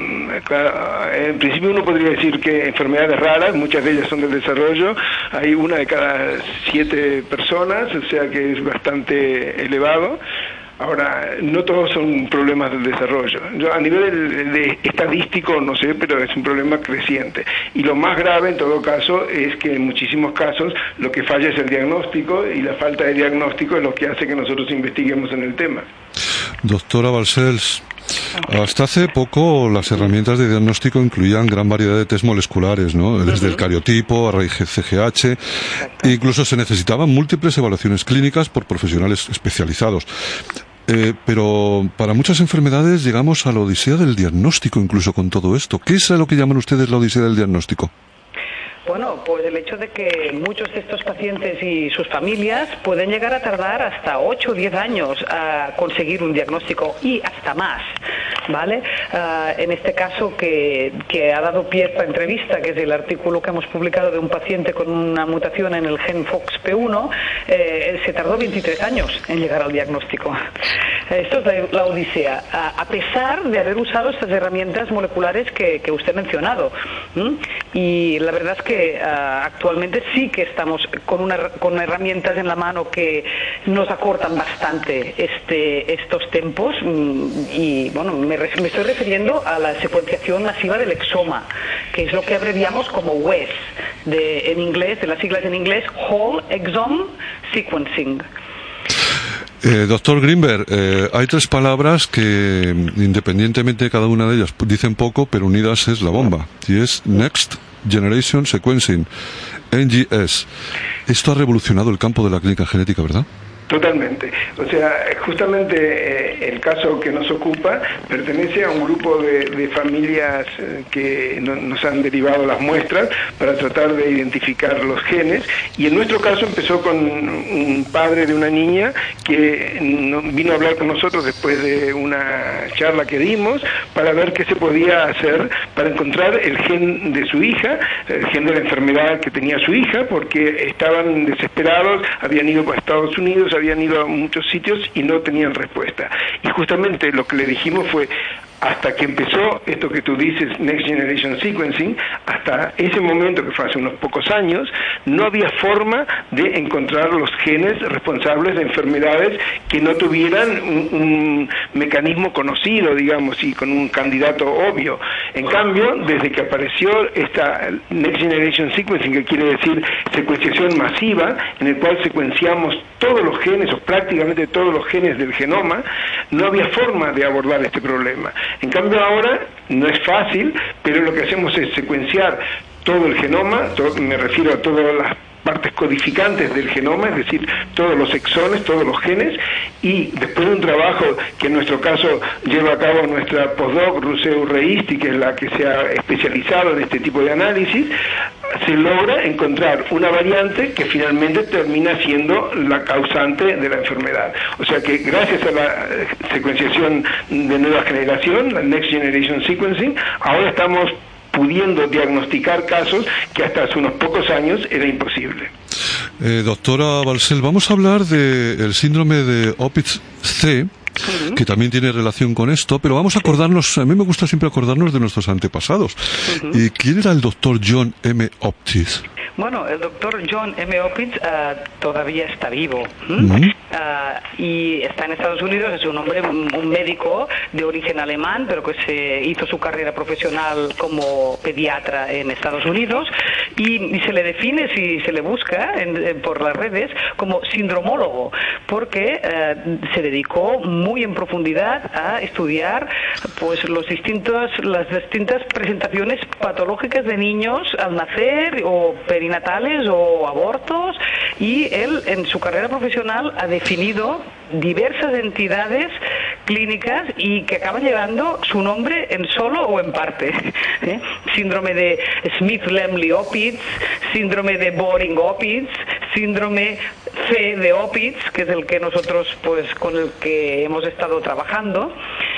claro, en principio uno podría decir que enfermedades raras, muchas de ellas son del desarrollo, hay una de cada siete personas, o sea que es bastante elevado. Ahora, no todos son problemas del desarrollo. Yo, a nivel de, de estadístico, no sé, pero es un problema creciente. Y lo más grave, en todo caso, es que en muchísimos casos lo que falla es el diagnóstico y la falta de diagnóstico es lo que hace que nosotros investiguemos en el tema. Doctora Balcells, hasta hace poco las herramientas de diagnóstico incluían gran variedad de test moleculares, ¿no? Desde el cariotipo a raíz C G H, e incluso se necesitaban múltiples evaluaciones clínicas por profesionales especializados. Eh, pero para muchas enfermedades llegamos a la odisea del diagnóstico, incluso con todo esto. ¿Qué es lo que llaman ustedes la odisea del diagnóstico? Bueno, pues el hecho de que muchos de estos pacientes y sus familias pueden llegar a tardar hasta ocho o diez años a conseguir un diagnóstico y hasta más, ¿vale? Uh, en este caso que, que ha dado pie a esta entrevista, que es el artículo que hemos publicado de un paciente con una mutación en el gen F O X P uno, eh, se tardó veintitrés años en llegar al diagnóstico. Esto es la, la odisea, a, a pesar de haber usado estas herramientas moleculares que, que usted ha mencionado. ¿Mm? Y la verdad es que Uh, actualmente sí que estamos con, una, con herramientas en la mano que nos acortan bastante este, estos tiempos y bueno, me, me estoy refiriendo a la secuenciación masiva del exoma, que es lo que abreviamos como W E S, de, en inglés, de las siglas en inglés, Whole Exome Sequencing. Eh, doctor Greenberg, eh, hay tres palabras que, independientemente de cada una de ellas, dicen poco, pero unidas es la bomba, y es Next Generation Sequencing, N G S. Esto ha revolucionado el campo de la clínica genética, ¿verdad? Totalmente. O sea, justamente eh, el caso que nos ocupa pertenece a un grupo de, de familias eh, que no, nos han derivado las muestras para tratar de identificar los genes, y en nuestro caso empezó con un padre de una niña que no, vino a hablar con nosotros después de una charla que dimos para ver qué se podía hacer para encontrar el gen de su hija, el gen de la enfermedad que tenía su hija, porque estaban desesperados, habían ido a Estados Unidos, habían ido a muchos sitios y no tenían respuesta. Y justamente lo que le dijimos fue, hasta que empezó esto que tú dices, Next Generation Sequencing, hasta ese momento, que fue hace unos pocos años, no había forma de encontrar los genes responsables de enfermedades que no tuvieran un, un mecanismo conocido, digamos, y con un candidato obvio. En cambio, desde que apareció esta Next Generation Sequencing, que quiere decir secuenciación masiva, en el cual secuenciamos todos los genes, o prácticamente todos los genes del genoma, no había forma de abordar este problema. En cambio ahora no es fácil, pero lo que hacemos es secuenciar todo el genoma, todo, me refiero a todas las partes codificantes del genoma, es decir, todos los exones, todos los genes, y después de un trabajo que en nuestro caso lleva a cabo nuestra postdoc Rousseau Reisti, que es la que se ha especializado en este tipo de análisis, se logra encontrar una variante que finalmente termina siendo la causante de la enfermedad. O sea que gracias a la secuenciación de nueva generación, la Next Generation Sequencing, ahora estamos pudiendo diagnosticar casos que hasta hace unos pocos años era imposible. Eh, doctora Balsell, vamos a hablar del síndrome de Opitz-C, uh-huh, que también tiene relación con esto, pero vamos a acordarnos, a mí me gusta siempre acordarnos de nuestros antepasados. Uh-huh. ¿Y quién era el doctor John M. Opitz? Bueno, el doctor John M. Opitz uh, todavía está vivo. ¿Mm? Uh-huh. Uh, y está en Estados Unidos, es un hombre, un médico de origen alemán, pero que se hizo su carrera profesional como pediatra en Estados Unidos, y, y se le define, si se le busca en, en, por las redes, como sindromólogo, porque uh, se dedicó muy en profundidad a estudiar pues los distintos, las distintas presentaciones patológicas de niños al nacer, o perinatales o abortos, y él en su carrera profesional ha definido diversas entidades clínicas y que acaban llevando su nombre en solo o en parte. ¿Eh? Síndrome de Smith-Lemli-Opitz, síndrome de Boring-Opitz, síndrome C de Opitz, que es el que nosotros, pues, con el que hemos estado trabajando.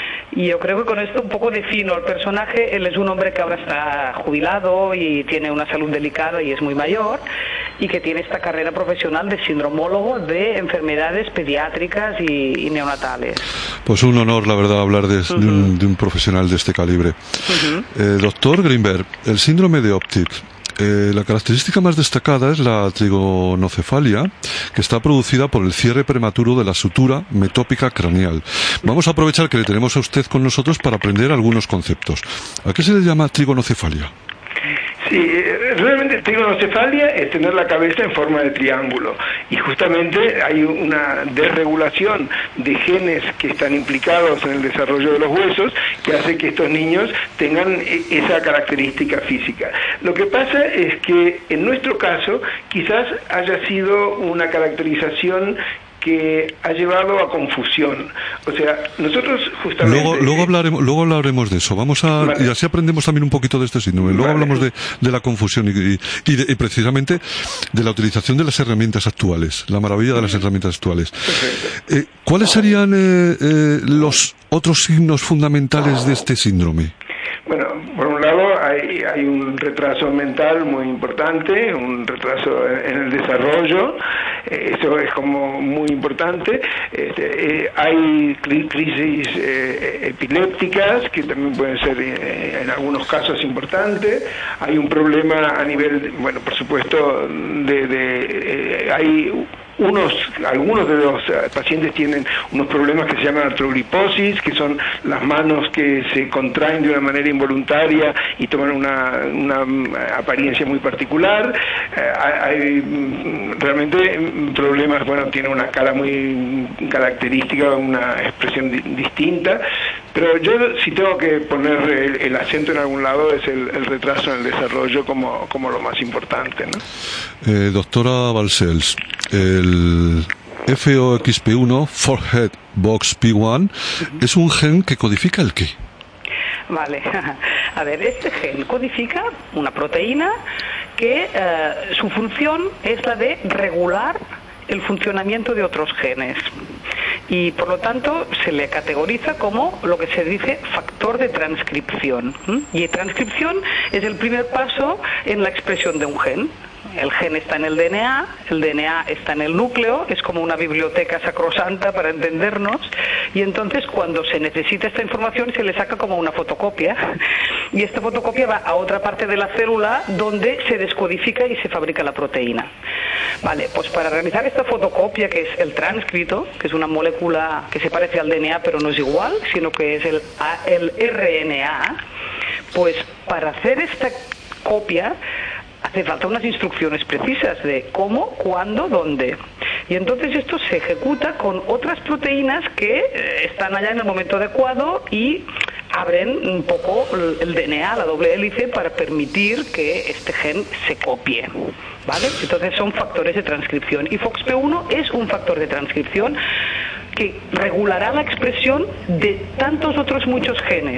Y yo creo que con esto un poco defino el personaje. Él es un hombre que ahora está jubilado y tiene una salud delicada y es muy mayor, y que tiene esta carrera profesional de sindromólogo de enfermedades pediátricas y, y neonatales. Pues un honor, la verdad, hablar de, uh-huh, de, un, de un profesional de este calibre. Uh-huh. Eh, doctor Greenberg, el síndrome de Opitz. Eh, la característica más destacada es la trigonocefalia, que está producida por el cierre prematuro de la sutura metópica craneal. Vamos a aprovechar que le tenemos a usted con nosotros para aprender algunos conceptos. ¿A qué se le llama trigonocefalia? Sí, realmente trigonocefalia es tener la cabeza en forma de triángulo, y justamente hay una desregulación de genes que están implicados en el desarrollo de los huesos que hace que estos niños tengan esa característica física. Lo que pasa es que en nuestro caso quizás haya sido una caracterización que ha llevado a confusión. O sea, nosotros justamente... Luego, luego, hablaremos, luego hablaremos de eso. Vamos a... Vale. Y así aprendemos también un poquito de este síndrome. Luego vale. hablamos de, de la confusión y, y, y, de, y precisamente de la utilización de las herramientas actuales. La maravilla de las herramientas actuales. Eh, ¿Cuáles serían eh, eh, los otros signos fundamentales de este síndrome? Bueno, por un lado hay, hay un retraso mental muy importante, un retraso en el desarrollo, eh, eso es como muy importante. Este, eh, hay crisis eh, epilépticas que también pueden ser eh, en algunos casos importantes. Hay un problema a nivel, bueno, por supuesto, de, de eh, hay unos, algunos de los uh, pacientes tienen unos problemas que se llaman artrogliposis, que son las manos que se contraen de una manera involuntaria y toman una, una apariencia muy particular. Uh, hay um, realmente problemas, bueno, tiene una cara muy característica, una expresión di distinta, pero yo si tengo que poner el, el acento en algún lado es el, el retraso en el desarrollo como, como lo más importante, ¿no? Eh, doctora Balcells, el F O X P uno, Forehead Box P uno, ¿es un gen que codifica el qué? Vale, a ver, este gen codifica una proteína que eh, su función es la de regular el funcionamiento de otros genes y por lo tanto se le categoriza como lo que se dice factor de transcripción. ¿Mm? Y transcripción es el primer paso en la expresión de un gen. El gen está en el D N A, el D N A está en el núcleo, es como una biblioteca sacrosanta para entendernos, y entonces cuando se necesita esta información se le saca como una fotocopia, y esta fotocopia va a otra parte de la célula donde se descodifica y se fabrica la proteína. Vale, pues para realizar esta fotocopia, que es el transcrito, que es una molécula que se parece al D N A pero no es igual, sino que es el, el R N A, pues para hacer esta copia hace falta unas instrucciones precisas de cómo, cuándo, dónde. Y entonces esto se ejecuta con otras proteínas que eh, están allá en el momento adecuado y abren un poco el D N A, la doble hélice, para permitir que este gen se copie. ¿Vale? Entonces son factores de transcripción. Y F O X P uno es un factor de transcripción que regulará la expresión de tantos otros muchos genes.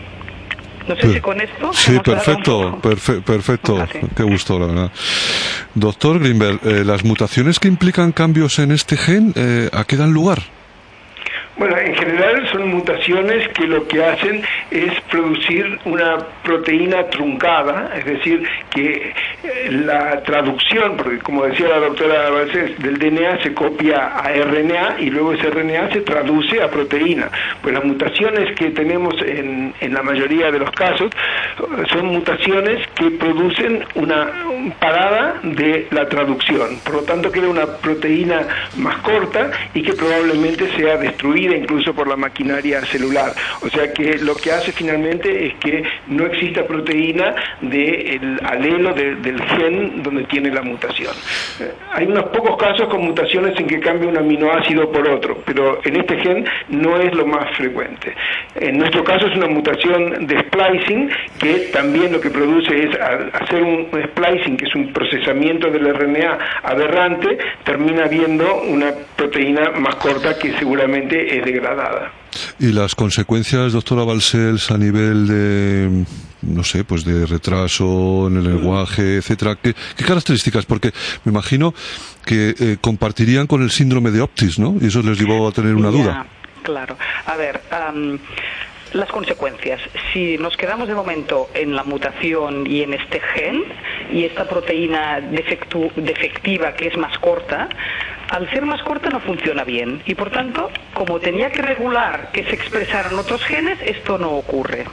No sé sí. si con esto... Sí, perfecto, perfe perfecto. Ah, sí. Qué gusto, la verdad. Doctor Greenberg, eh, ¿las mutaciones que implican cambios en este gen, eh, a qué dan lugar? Bueno, en general son mutaciones que lo que hacen es producir una proteína truncada, es decir, que la traducción, porque como decía la doctora Balcells, del D N A se copia a R N A y luego ese R N A se traduce a proteína. Pues las mutaciones que tenemos en, en la mayoría de los casos son mutaciones que producen una parada de la traducción. Por lo tanto, queda una proteína más corta y que probablemente sea destruida incluso por la maquinaria celular. O sea que lo que hace finalmente es que no exista proteína del alelo de, del gen donde tiene la mutación. Eh, hay unos pocos casos con mutaciones en que cambia un aminoácido por otro, pero en este gen no es lo más frecuente. En nuestro caso es una mutación de splicing, que también lo que produce es, al hacer un splicing, que es un procesamiento del R N A aberrante, termina habiendo una proteína más corta que seguramente es degradada. ¿Y las consecuencias, doctora Balcells, a nivel de, no sé, pues de retraso en el lenguaje, etcétera? ¿Qué, qué características? Porque me imagino que eh, compartirían con el síndrome de Optis, ¿no? Y eso les llevó a tener una duda. Ya, claro. A ver, um, las consecuencias. Si nos quedamos de momento en la mutación y en este gen, y esta proteína defectu defectiva que es más corta, al ser más corta no funciona bien y por tanto, como tenía que regular que se expresaran otros genes, esto no ocurre.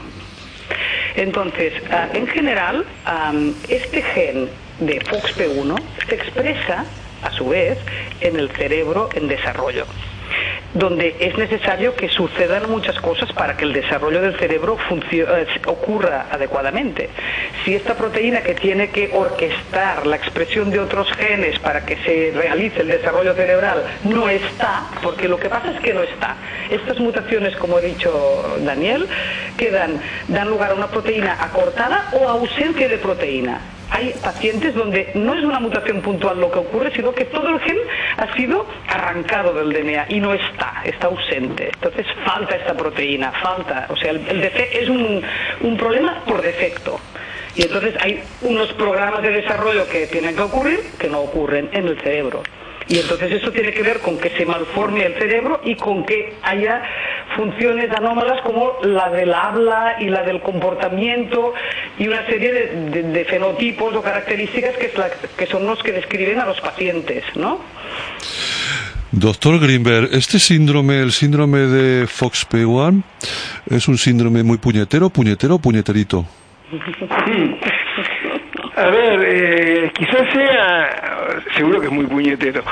Entonces, uh, en general, um, este gen de F O X P uno se expresa a su vez en el cerebro en desarrollo, donde es necesario que sucedan muchas cosas para que el desarrollo del cerebro eh, ocurra adecuadamente. Si esta proteína que tiene que orquestar la expresión de otros genes para que se realice el desarrollo cerebral no está, porque lo que pasa es que no está. Estas mutaciones, como ha dicho Daniel, quedan, dan lugar a una proteína acortada o ausencia de proteína. Hay pacientes donde no es una mutación puntual lo que ocurre, sino que todo el gen ha sido arrancado del D N A y no está, está ausente. Entonces falta esta proteína, falta, o sea, el, el defecto es un, un problema por defecto. Y entonces hay unos programas de desarrollo que tienen que ocurrir que no ocurren en el cerebro. Y entonces eso tiene que ver con que se malforme el cerebro y con que haya funciones anómalas como la del habla y la del comportamiento y una serie de, de, de fenotipos o características que, es la, que son los que describen a los pacientes, ¿no? Doctor Greenberg, este síndrome, el síndrome de F O X P uno, ¿es un síndrome muy puñetero, puñetero o puñeterito? A ver, eh, quizás sea, seguro que es muy puñetero,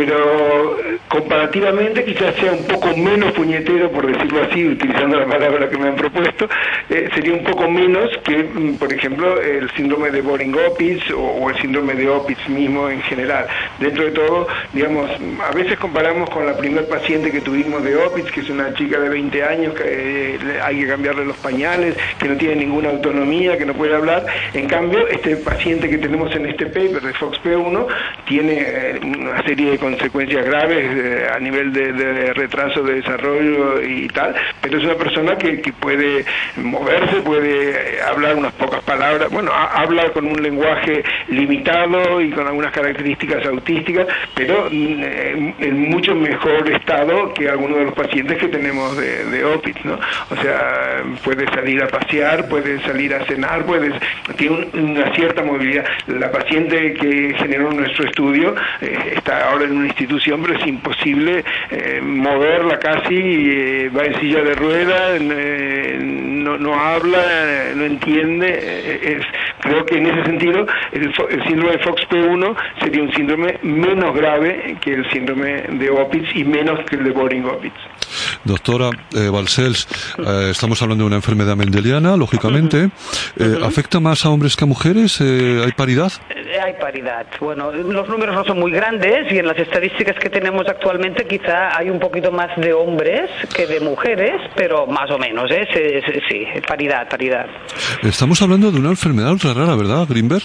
pero comparativamente quizás sea un poco menos puñetero, por decirlo así, utilizando la palabra que me han propuesto, eh, sería un poco menos que, por ejemplo, el síndrome de Boring-Opitz o, o el síndrome de Opitz mismo en general. Dentro de todo, digamos, a veces comparamos con la primer paciente que tuvimos de Opitz, que es una chica de veinte años, que eh, hay que cambiarle los pañales, que no tiene ninguna autonomía, que no puede hablar. En cambio, este paciente que tenemos en este paper de F O X P uno tiene eh, una serie de consecuencias graves eh, a nivel de, de retraso de desarrollo y tal, pero es una persona que, que puede moverse, puede eh, hablar unas pocas palabras, bueno, a, habla con un lenguaje limitado y con algunas características autísticas, pero eh, en mucho mejor estado que algunos de los pacientes que tenemos de, de Opitz, ¿no? O sea, puede salir a pasear, puede salir a cenar, puede, tiene un, una cierta movilidad. La paciente que generó nuestro estudio eh, está ahora en una institución, pero es imposible eh, moverla casi, eh, va en silla de ruedas, eh, no, no habla, eh, no entiende. Eh, es, creo que en ese sentido el, el síndrome de F O X P uno sería un síndrome menos grave que el síndrome de Opitz y menos que el de Boring-Opitz. Doctora eh, Balcells, eh, estamos hablando de una enfermedad mendeliana, lógicamente. Eh, ¿Afecta más a hombres que a mujeres? Eh, ¿Hay paridad? Hay paridad. Bueno, los números no son muy grandes y en las estadísticas que tenemos actualmente quizá hay un poquito más de hombres que de mujeres, pero más o menos, ¿eh? Sí, sí, sí, paridad, paridad. Estamos hablando de una enfermedad ultra rara, ¿verdad, Greenberg?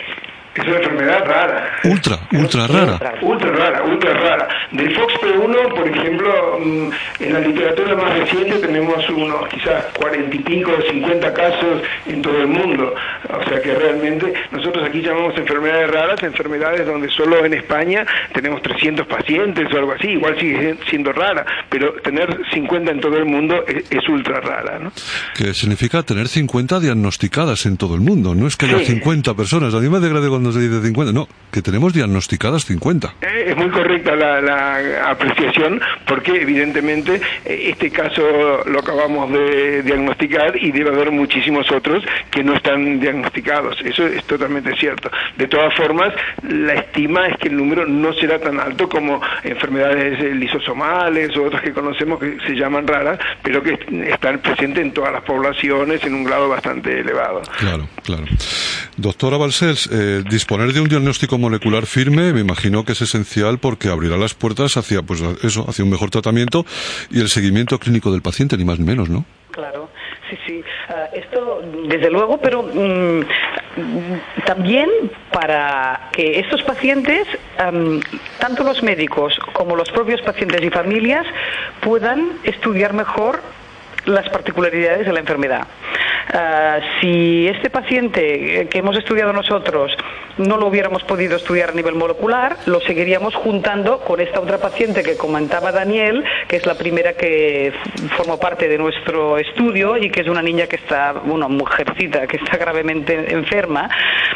Es una enfermedad rara. Ultra, ultra rara. Ultra rara, ultra rara. Del F O X P uno, por ejemplo, en la literatura más reciente tenemos unos quizás cuarenta y pico, cincuenta casos en todo el mundo. O sea que realmente nosotros aquí llamamos enfermedades raras, enfermedades donde solo en España tenemos trescientos pacientes o algo así. Igual sigue siendo rara, pero tener cincuenta en todo el mundo es, es ultra rara, ¿no? Que significa tener cincuenta diagnosticadas en todo el mundo. No es que haya sí. cincuenta personas. A mí me degrade cuando se dice cincuenta. No, que tenemos diagnosticadas cincuenta. Eh, es muy correcta la, la apreciación, porque evidentemente eh, este caso lo acabamos de diagnosticar y debe haber muchísimos otros que no están diagnosticados. Eso es totalmente cierto. De todas formas, la estima es que el número no será tan alto como enfermedades eh, lisosomales o otras que conocemos que se llaman raras, pero que están presentes en todas las poblaciones en un grado bastante elevado. Claro, claro. Doctora Balcells, eh, disponer de un diagnóstico molecular firme me imagino que es esencial porque abrirá las puertas hacia, pues eso, hacia un mejor tratamiento y el seguimiento clínico del paciente, ni más ni menos, ¿no? Claro, sí, sí. Uh, esto, desde luego, pero um, también para que estos pacientes, um, tanto los médicos como los propios pacientes y familias, puedan estudiar mejor las particularidades de la enfermedad. Uh, si este paciente que hemos estudiado nosotros no lo hubiéramos podido estudiar a nivel molecular, lo seguiríamos juntando con esta otra paciente que comentaba Daniel, que es la primera que formó parte de nuestro estudio y que es una niña que está, una mujercita que está gravemente enferma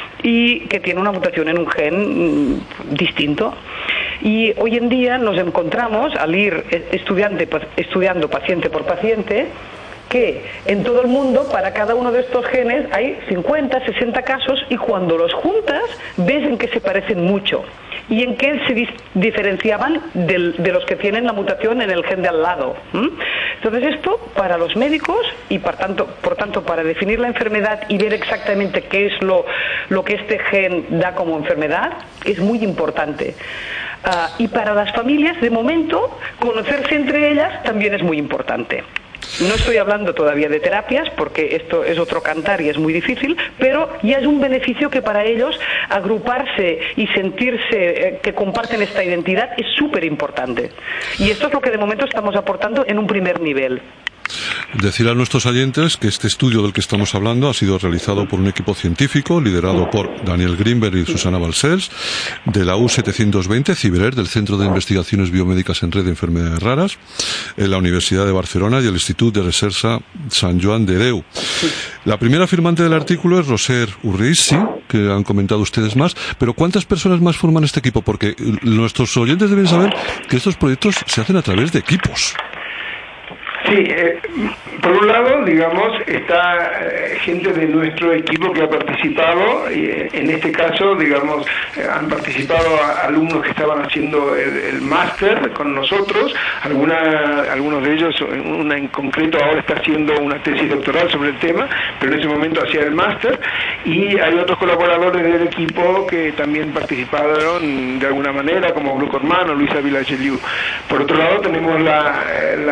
y que tiene una mutación en un gen distinto. Y hoy en día nos encontramos, al ir estudiante, estudiando paciente por paciente, que en todo el mundo para cada uno de estos genes hay cincuenta, sesenta casos y cuando los juntas ves en que se parecen mucho y en qué se dis- diferenciaban del, de los que tienen la mutación en el gen de al lado. ¿Mm? Entonces esto para los médicos y por tanto, por tanto para definir la enfermedad y ver exactamente qué es lo, lo que este gen da como enfermedad es muy importante. Uh, y para las familias, de momento, conocerse entre ellas también es muy importante. No estoy hablando todavía de terapias porque esto es otro cantar y es muy difícil, pero ya es un beneficio que para ellos agruparse y sentirse eh, que comparten esta identidad es súper importante. Y esto es lo que de momento estamos aportando en un primer nivel. Decir a nuestros oyentes que este estudio del que estamos hablando ha sido realizado por un equipo científico liderado por Daniel Greenberg y Susana Balcells de la U setecientos veinte Ciberer, del Centro de Investigaciones Biomédicas en Red de Enfermedades Raras, en la Universidad de Barcelona y el Instituto de Recerca Sant Joan de Déu. La primera firmante del artículo es Roser Urrici, que han comentado ustedes más, pero ¿cuántas personas más forman este equipo? Porque nuestros oyentes deben saber que estos proyectos se hacen a través de equipos. Sí, eh, por un lado, digamos, está eh, gente de nuestro equipo que ha participado, y eh, en este caso, digamos, eh, han participado a, alumnos que estaban haciendo el, el máster con nosotros, alguna, algunos de ellos, una en concreto ahora está haciendo una tesis doctoral sobre el tema, pero en ese momento hacía el máster, y hay otros colaboradores del equipo que también participaron de alguna manera, como Grupo Hermano, Luisa Vilacheliu. Por otro lado, tenemos la,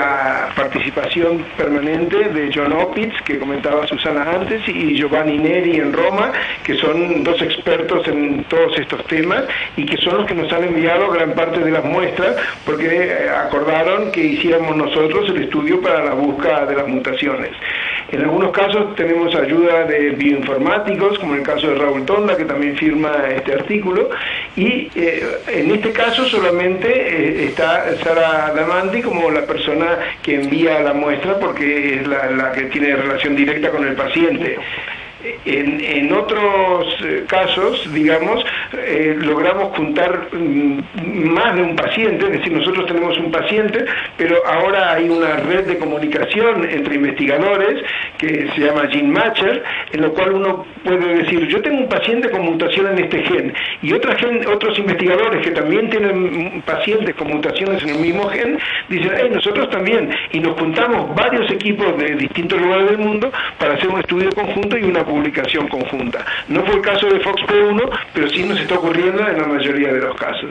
la participación participación permanente de John Opitz, que comentaba Susana antes, y Giovanni Neri en Roma, que son dos expertos en todos estos temas y que son los que nos han enviado gran parte de las muestras, porque acordaron que hiciéramos nosotros el estudio para la búsqueda de las mutaciones. En algunos casos tenemos ayuda de bioinformáticos, como en el caso de Raúl Tonda, que también firma este artículo, y eh, en este caso solamente eh, está Sara Damanti como la persona que envía la muestra, porque es la, la que tiene relación directa con el paciente. En, en otros casos, digamos, eh, logramos juntar más de un paciente, es decir, nosotros tenemos un paciente, pero ahora hay una red de comunicación entre investigadores que se llama Gene Matcher, en lo cual uno puede decir, yo tengo un paciente con mutación en este gen, y otra gen, otros investigadores que también tienen pacientes con mutaciones en el mismo gen, dicen, hey, nosotros también, y nos juntamos varios equipos de distintos lugares del mundo para hacer un estudio conjunto y una publicación conjunta. No fue el caso de Fox P uno, pero sí nos está ocurriendo en la mayoría de los casos.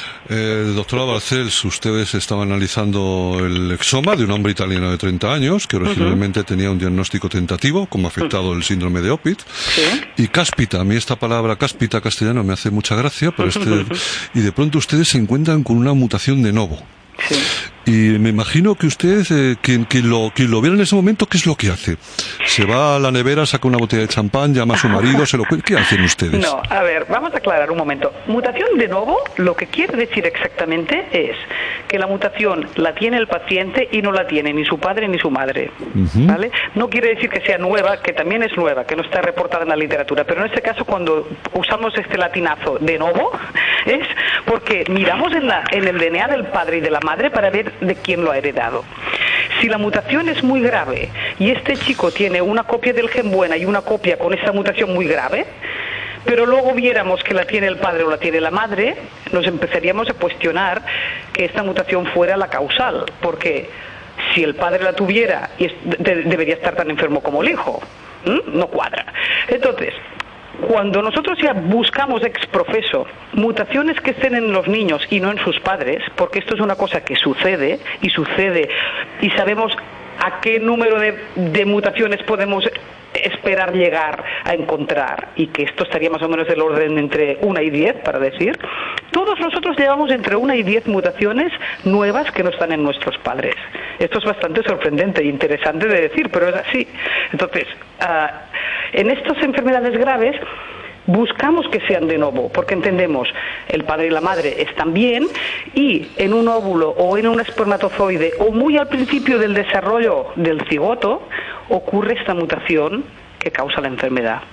Eh, doctora Balcells, ustedes estaban analizando el exoma de un hombre italiano de treinta años que originalmente uh-huh. tenía un diagnóstico tentativo como afectado del síndrome de Opitz. ¿Sí? Y cáspita, a mí esta palabra cáspita castellano me hace mucha gracia, pero este, y de pronto ustedes se encuentran con una mutación de novo. Sí. Y me imagino que usted, eh, quien, quien, lo, quien lo viera en ese momento, ¿qué es lo que hace? ¿Se va a la nevera, saca una botella de champán, llama a su marido, se lo cuenta? ¿Qué hacen ustedes? No, a ver, vamos a aclarar un momento. Mutación de novo, lo que quiere decir exactamente es que la mutación la tiene el paciente y no la tiene ni su padre ni su madre, uh-huh. ¿vale? No quiere decir que sea nueva, que también es nueva, que no está reportada en la literatura, pero en este caso cuando usamos este latinazo de novo, es porque miramos en, la, en el D N A del padre y de la madre para ver de quién lo ha heredado. Si la mutación es muy grave y este chico tiene una copia del gen buena y una copia con esa mutación muy grave, pero luego viéramos que la tiene el padre o la tiene la madre, nos empezaríamos a cuestionar que esta mutación fuera la causal, porque si el padre la tuviera, y es, de, debería estar tan enfermo como el hijo. ¿Mm? No cuadra. Entonces, cuando nosotros ya buscamos ex profeso mutaciones que estén en los niños y no en sus padres, porque esto es una cosa que sucede, y sucede, y sabemos a qué número de, de mutaciones podemos esperar llegar a encontrar, y que esto estaría más o menos del orden entre una y diez, para decir, todos nosotros llevamos entre una y diez mutaciones nuevas que no están en nuestros padres. Esto es bastante sorprendente e interesante de decir, pero es así. Entonces, uh, en estas enfermedades graves buscamos que sean de novo, porque entendemos el padre y la madre están bien, y en un óvulo o en un espermatozoide o muy al principio del desarrollo del cigoto ocurre esta mutación que causa la enfermedad.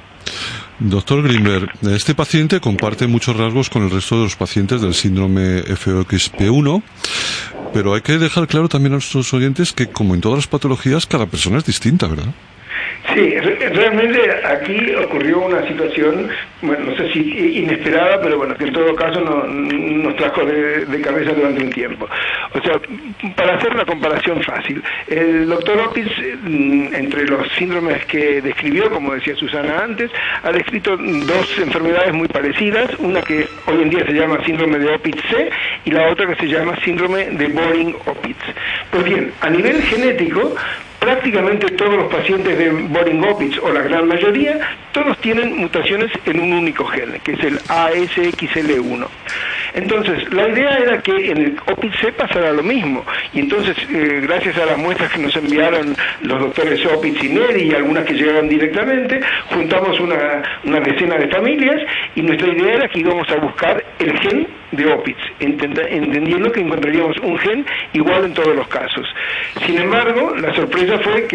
Doctor Grimberg, este paciente comparte muchos rasgos con el resto de los pacientes del síndrome F O X P uno, pero hay que dejar claro también a nuestros oyentes que, como en todas las patologías, cada persona es distinta, ¿verdad? Sí, realmente aquí ocurrió una situación, bueno, no sé si inesperada, pero bueno, que en todo caso no, nos trajo de, de cabeza durante un tiempo. O sea, para hacer una comparación fácil, el doctor Opitz, entre los síndromes que describió, como decía Susana antes, ha descrito dos enfermedades muy parecidas, una que hoy en día se llama síndrome de Opitz-C y la otra que se llama síndrome de Boring-Opitz. Pues bien, a nivel genético, prácticamente todos los pacientes de Boring-Opitz, o la gran mayoría, todos tienen mutaciones en un único gen, que es el A S X L uno. Entonces, la idea era que en el Opitz-C pasara lo mismo, y entonces, eh, gracias a las muestras que nos enviaron los doctores Opitz y Neri, y algunas que llegaron directamente, juntamos una, una decena de familias, y nuestra idea era que íbamos a buscar el gen de Opitz, entendiendo que encontraríamos un gen igual en todos los casos. Sin embargo, la sorpresa fue que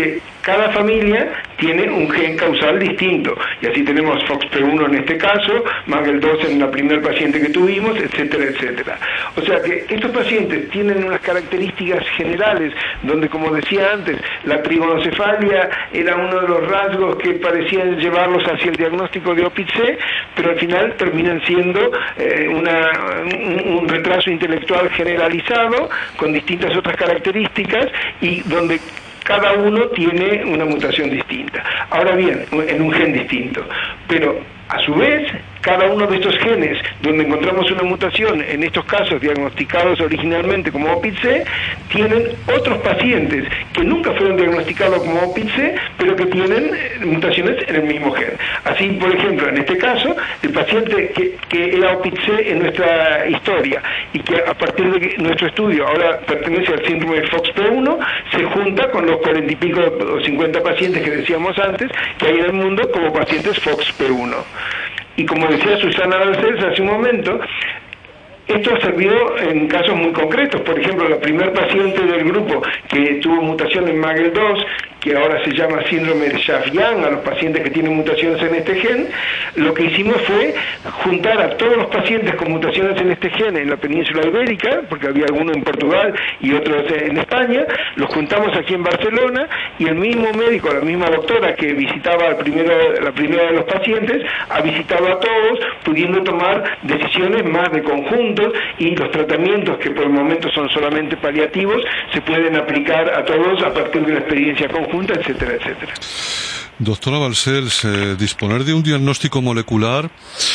cada familia tiene un gen causal distinto, y así tenemos F O X P uno en este caso, Magel dos en la primer paciente que tuvimos, etcétera, etcétera. O sea que estos pacientes tienen unas características generales, donde, como decía antes, la trigonocefalia era uno de los rasgos que parecían llevarlos hacia el diagnóstico de O P I C, pero al final terminan siendo eh, una, un, un retraso intelectual generalizado, con distintas otras características, y donde cada uno tiene una mutación distinta. Ahora bien, en un gen distinto, pero a su vez, cada uno de estos genes donde encontramos una mutación, en estos casos diagnosticados originalmente como O P I C, tienen otros pacientes que nunca fueron diagnosticados como O P I C, pero que tienen mutaciones en el mismo gen. Así, por ejemplo, en este caso, el paciente que, que era O P I C en nuestra historia y que a partir de nuestro estudio ahora pertenece al síndrome de F O X P uno, se junta con los cuarenta y pico o cincuenta pacientes que decíamos antes que hay en el mundo como pacientes F O X P uno. Y como decía Susana Balcells hace un momento, esto ha servido en casos muy concretos. Por ejemplo, la primer paciente del grupo que tuvo mutación en Magel dos, que ahora se llama síndrome de Schaaf-Yang, a los pacientes que tienen mutaciones en este gen, lo que hicimos fue juntar a todos los pacientes con mutaciones en este gen en la península ibérica, porque había algunos en Portugal y otros en España, los juntamos aquí en Barcelona, y el mismo médico, la misma doctora que visitaba al primero, la primera de los pacientes, ha visitado a todos, pudiendo tomar decisiones más de conjunto, y los tratamientos, que por el momento son solamente paliativos, se pueden aplicar a todos a partir de una experiencia conjunta, etcétera, etcétera. Doctora Balcells, eh, disponer de un diagnóstico molecular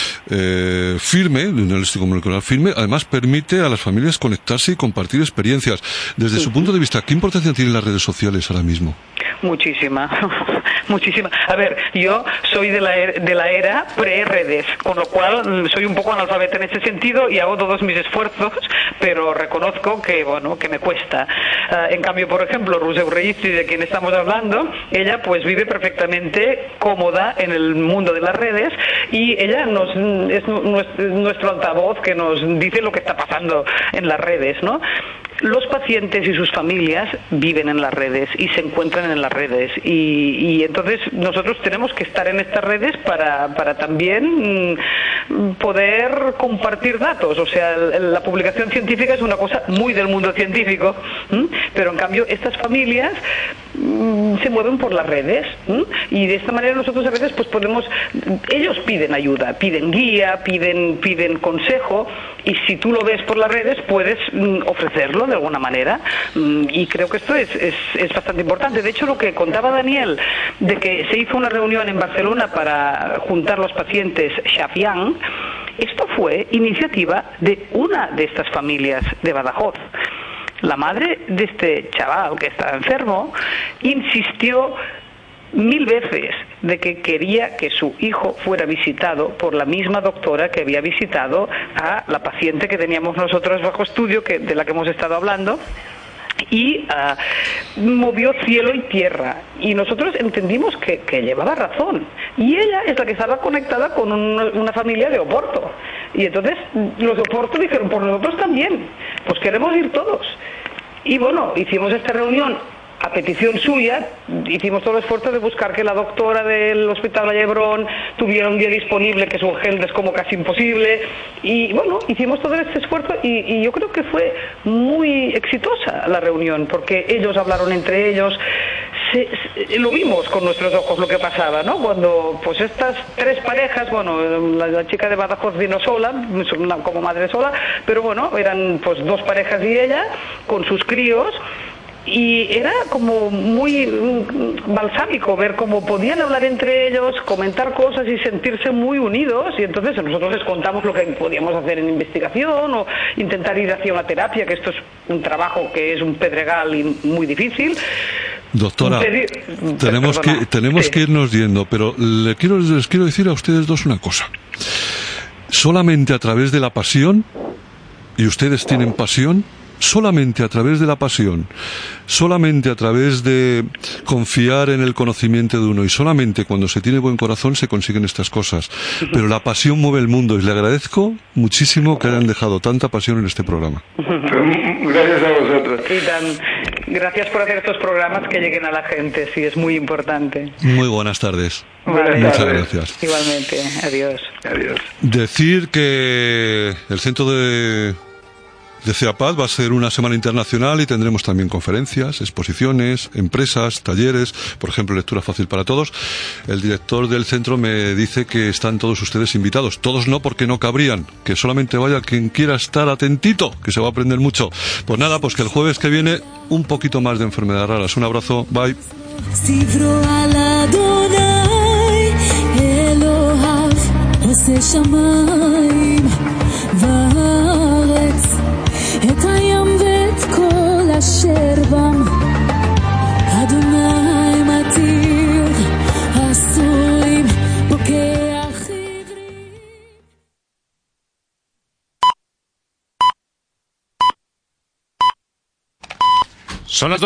eh, firme, de un diagnóstico molecular firme, además permite a las familias conectarse y compartir experiencias. Desde su punto de vista, ¿qué importancia tienen las redes sociales ahora mismo? Muchísima, muchísima. A ver, yo soy de la era, de la era pre-redes, con lo cual soy un poco analfabeta en ese sentido y hago todos mis esfuerzos, pero reconozco que, bueno, que me cuesta. Uh, en cambio, por ejemplo, Rousseau Reisty, de quien estamos hablando, ella pues vive perfectamente cómoda en el mundo de las redes, y ella nos es nuestro altavoz que nos dice lo que está pasando en las redes, ¿no? Los pacientes y sus familias viven en las redes y se encuentran en las redes, y, y entonces nosotros tenemos que estar en estas redes para, para también mm, poder compartir datos. O sea, la publicación científica es una cosa muy del mundo científico, ¿m? Pero en cambio estas familias mm, se mueven por las redes, ¿m? Y de esta manera nosotros a veces pues podemos, ellos piden ayuda, piden guía, piden, piden consejo, y si tú lo ves por las redes puedes mm, ofrecerlo de alguna manera, y creo que esto es, es, es bastante importante. De hecho, lo que contaba Daniel, de que se hizo una reunión en Barcelona para juntar los pacientes Schaaf-Yang, esto fue iniciativa de una de estas familias de Badajoz. La madre de este chaval que estaba enfermo insistió mil veces de que quería que su hijo fuera visitado por la misma doctora que había visitado a la paciente que teníamos nosotros bajo estudio, que de la que hemos estado hablando, y uh, movió cielo y tierra, y nosotros entendimos que, que llevaba razón, y ella es la que estaba conectada con un, una familia de Oporto, y entonces los de Oporto dijeron, pues nosotros también, pues queremos ir todos. Y bueno, hicimos esta reunión a petición suya, hicimos todo el esfuerzo de buscar que la doctora del Hospital Vallebrón tuviera un día disponible, que su agenda es como casi imposible, y bueno, hicimos todo este esfuerzo, y, y yo creo que fue muy exitosa la reunión, porque ellos hablaron entre ellos, se, se, lo vimos con nuestros ojos lo que pasaba, ¿no? Cuando pues estas tres parejas, bueno, la, la chica de Badajoz vino sola, como madre sola, pero bueno, eran pues dos parejas y ella, con sus críos, y era como muy balsámico ver cómo podían hablar entre ellos, comentar cosas y sentirse muy unidos, y entonces nosotros les contamos lo que podíamos hacer en investigación o intentar ir hacia una terapia, que esto es un trabajo que es un pedregal y muy difícil. Doctora, tenemos que tenemos sí. que irnos yendo, pero le quiero, les quiero decir a ustedes dos una cosa. Solamente a través de la pasión, y ustedes tienen pasión, solamente a través de la pasión, solamente a través de confiar en el conocimiento de uno, y solamente cuando se tiene buen corazón se consiguen estas cosas. Pero la pasión mueve el mundo, y le agradezco muchísimo que hayan dejado tanta pasión en este programa. Gracias a vosotros. Gracias por hacer estos programas que lleguen a la gente, sí, es muy importante. Muy buenas tardes. Vale. Muchas gracias. Igualmente, adiós. Adiós. Decir que el centro de, de CEAPAD va a ser una semana internacional y tendremos también conferencias, exposiciones, empresas, talleres, por ejemplo, lectura fácil para todos. El director del centro me dice que están todos ustedes invitados. Todos no, porque no cabrían. Que solamente vaya quien quiera estar atentito, que se va a aprender mucho. Pues nada, pues que el jueves que viene un poquito más de enfermedades raras. Un abrazo, bye. עושה שמיים וארץ, את הים ואת כל אשר בם, אדוני מתיר הסורים פוקח עברי. Son las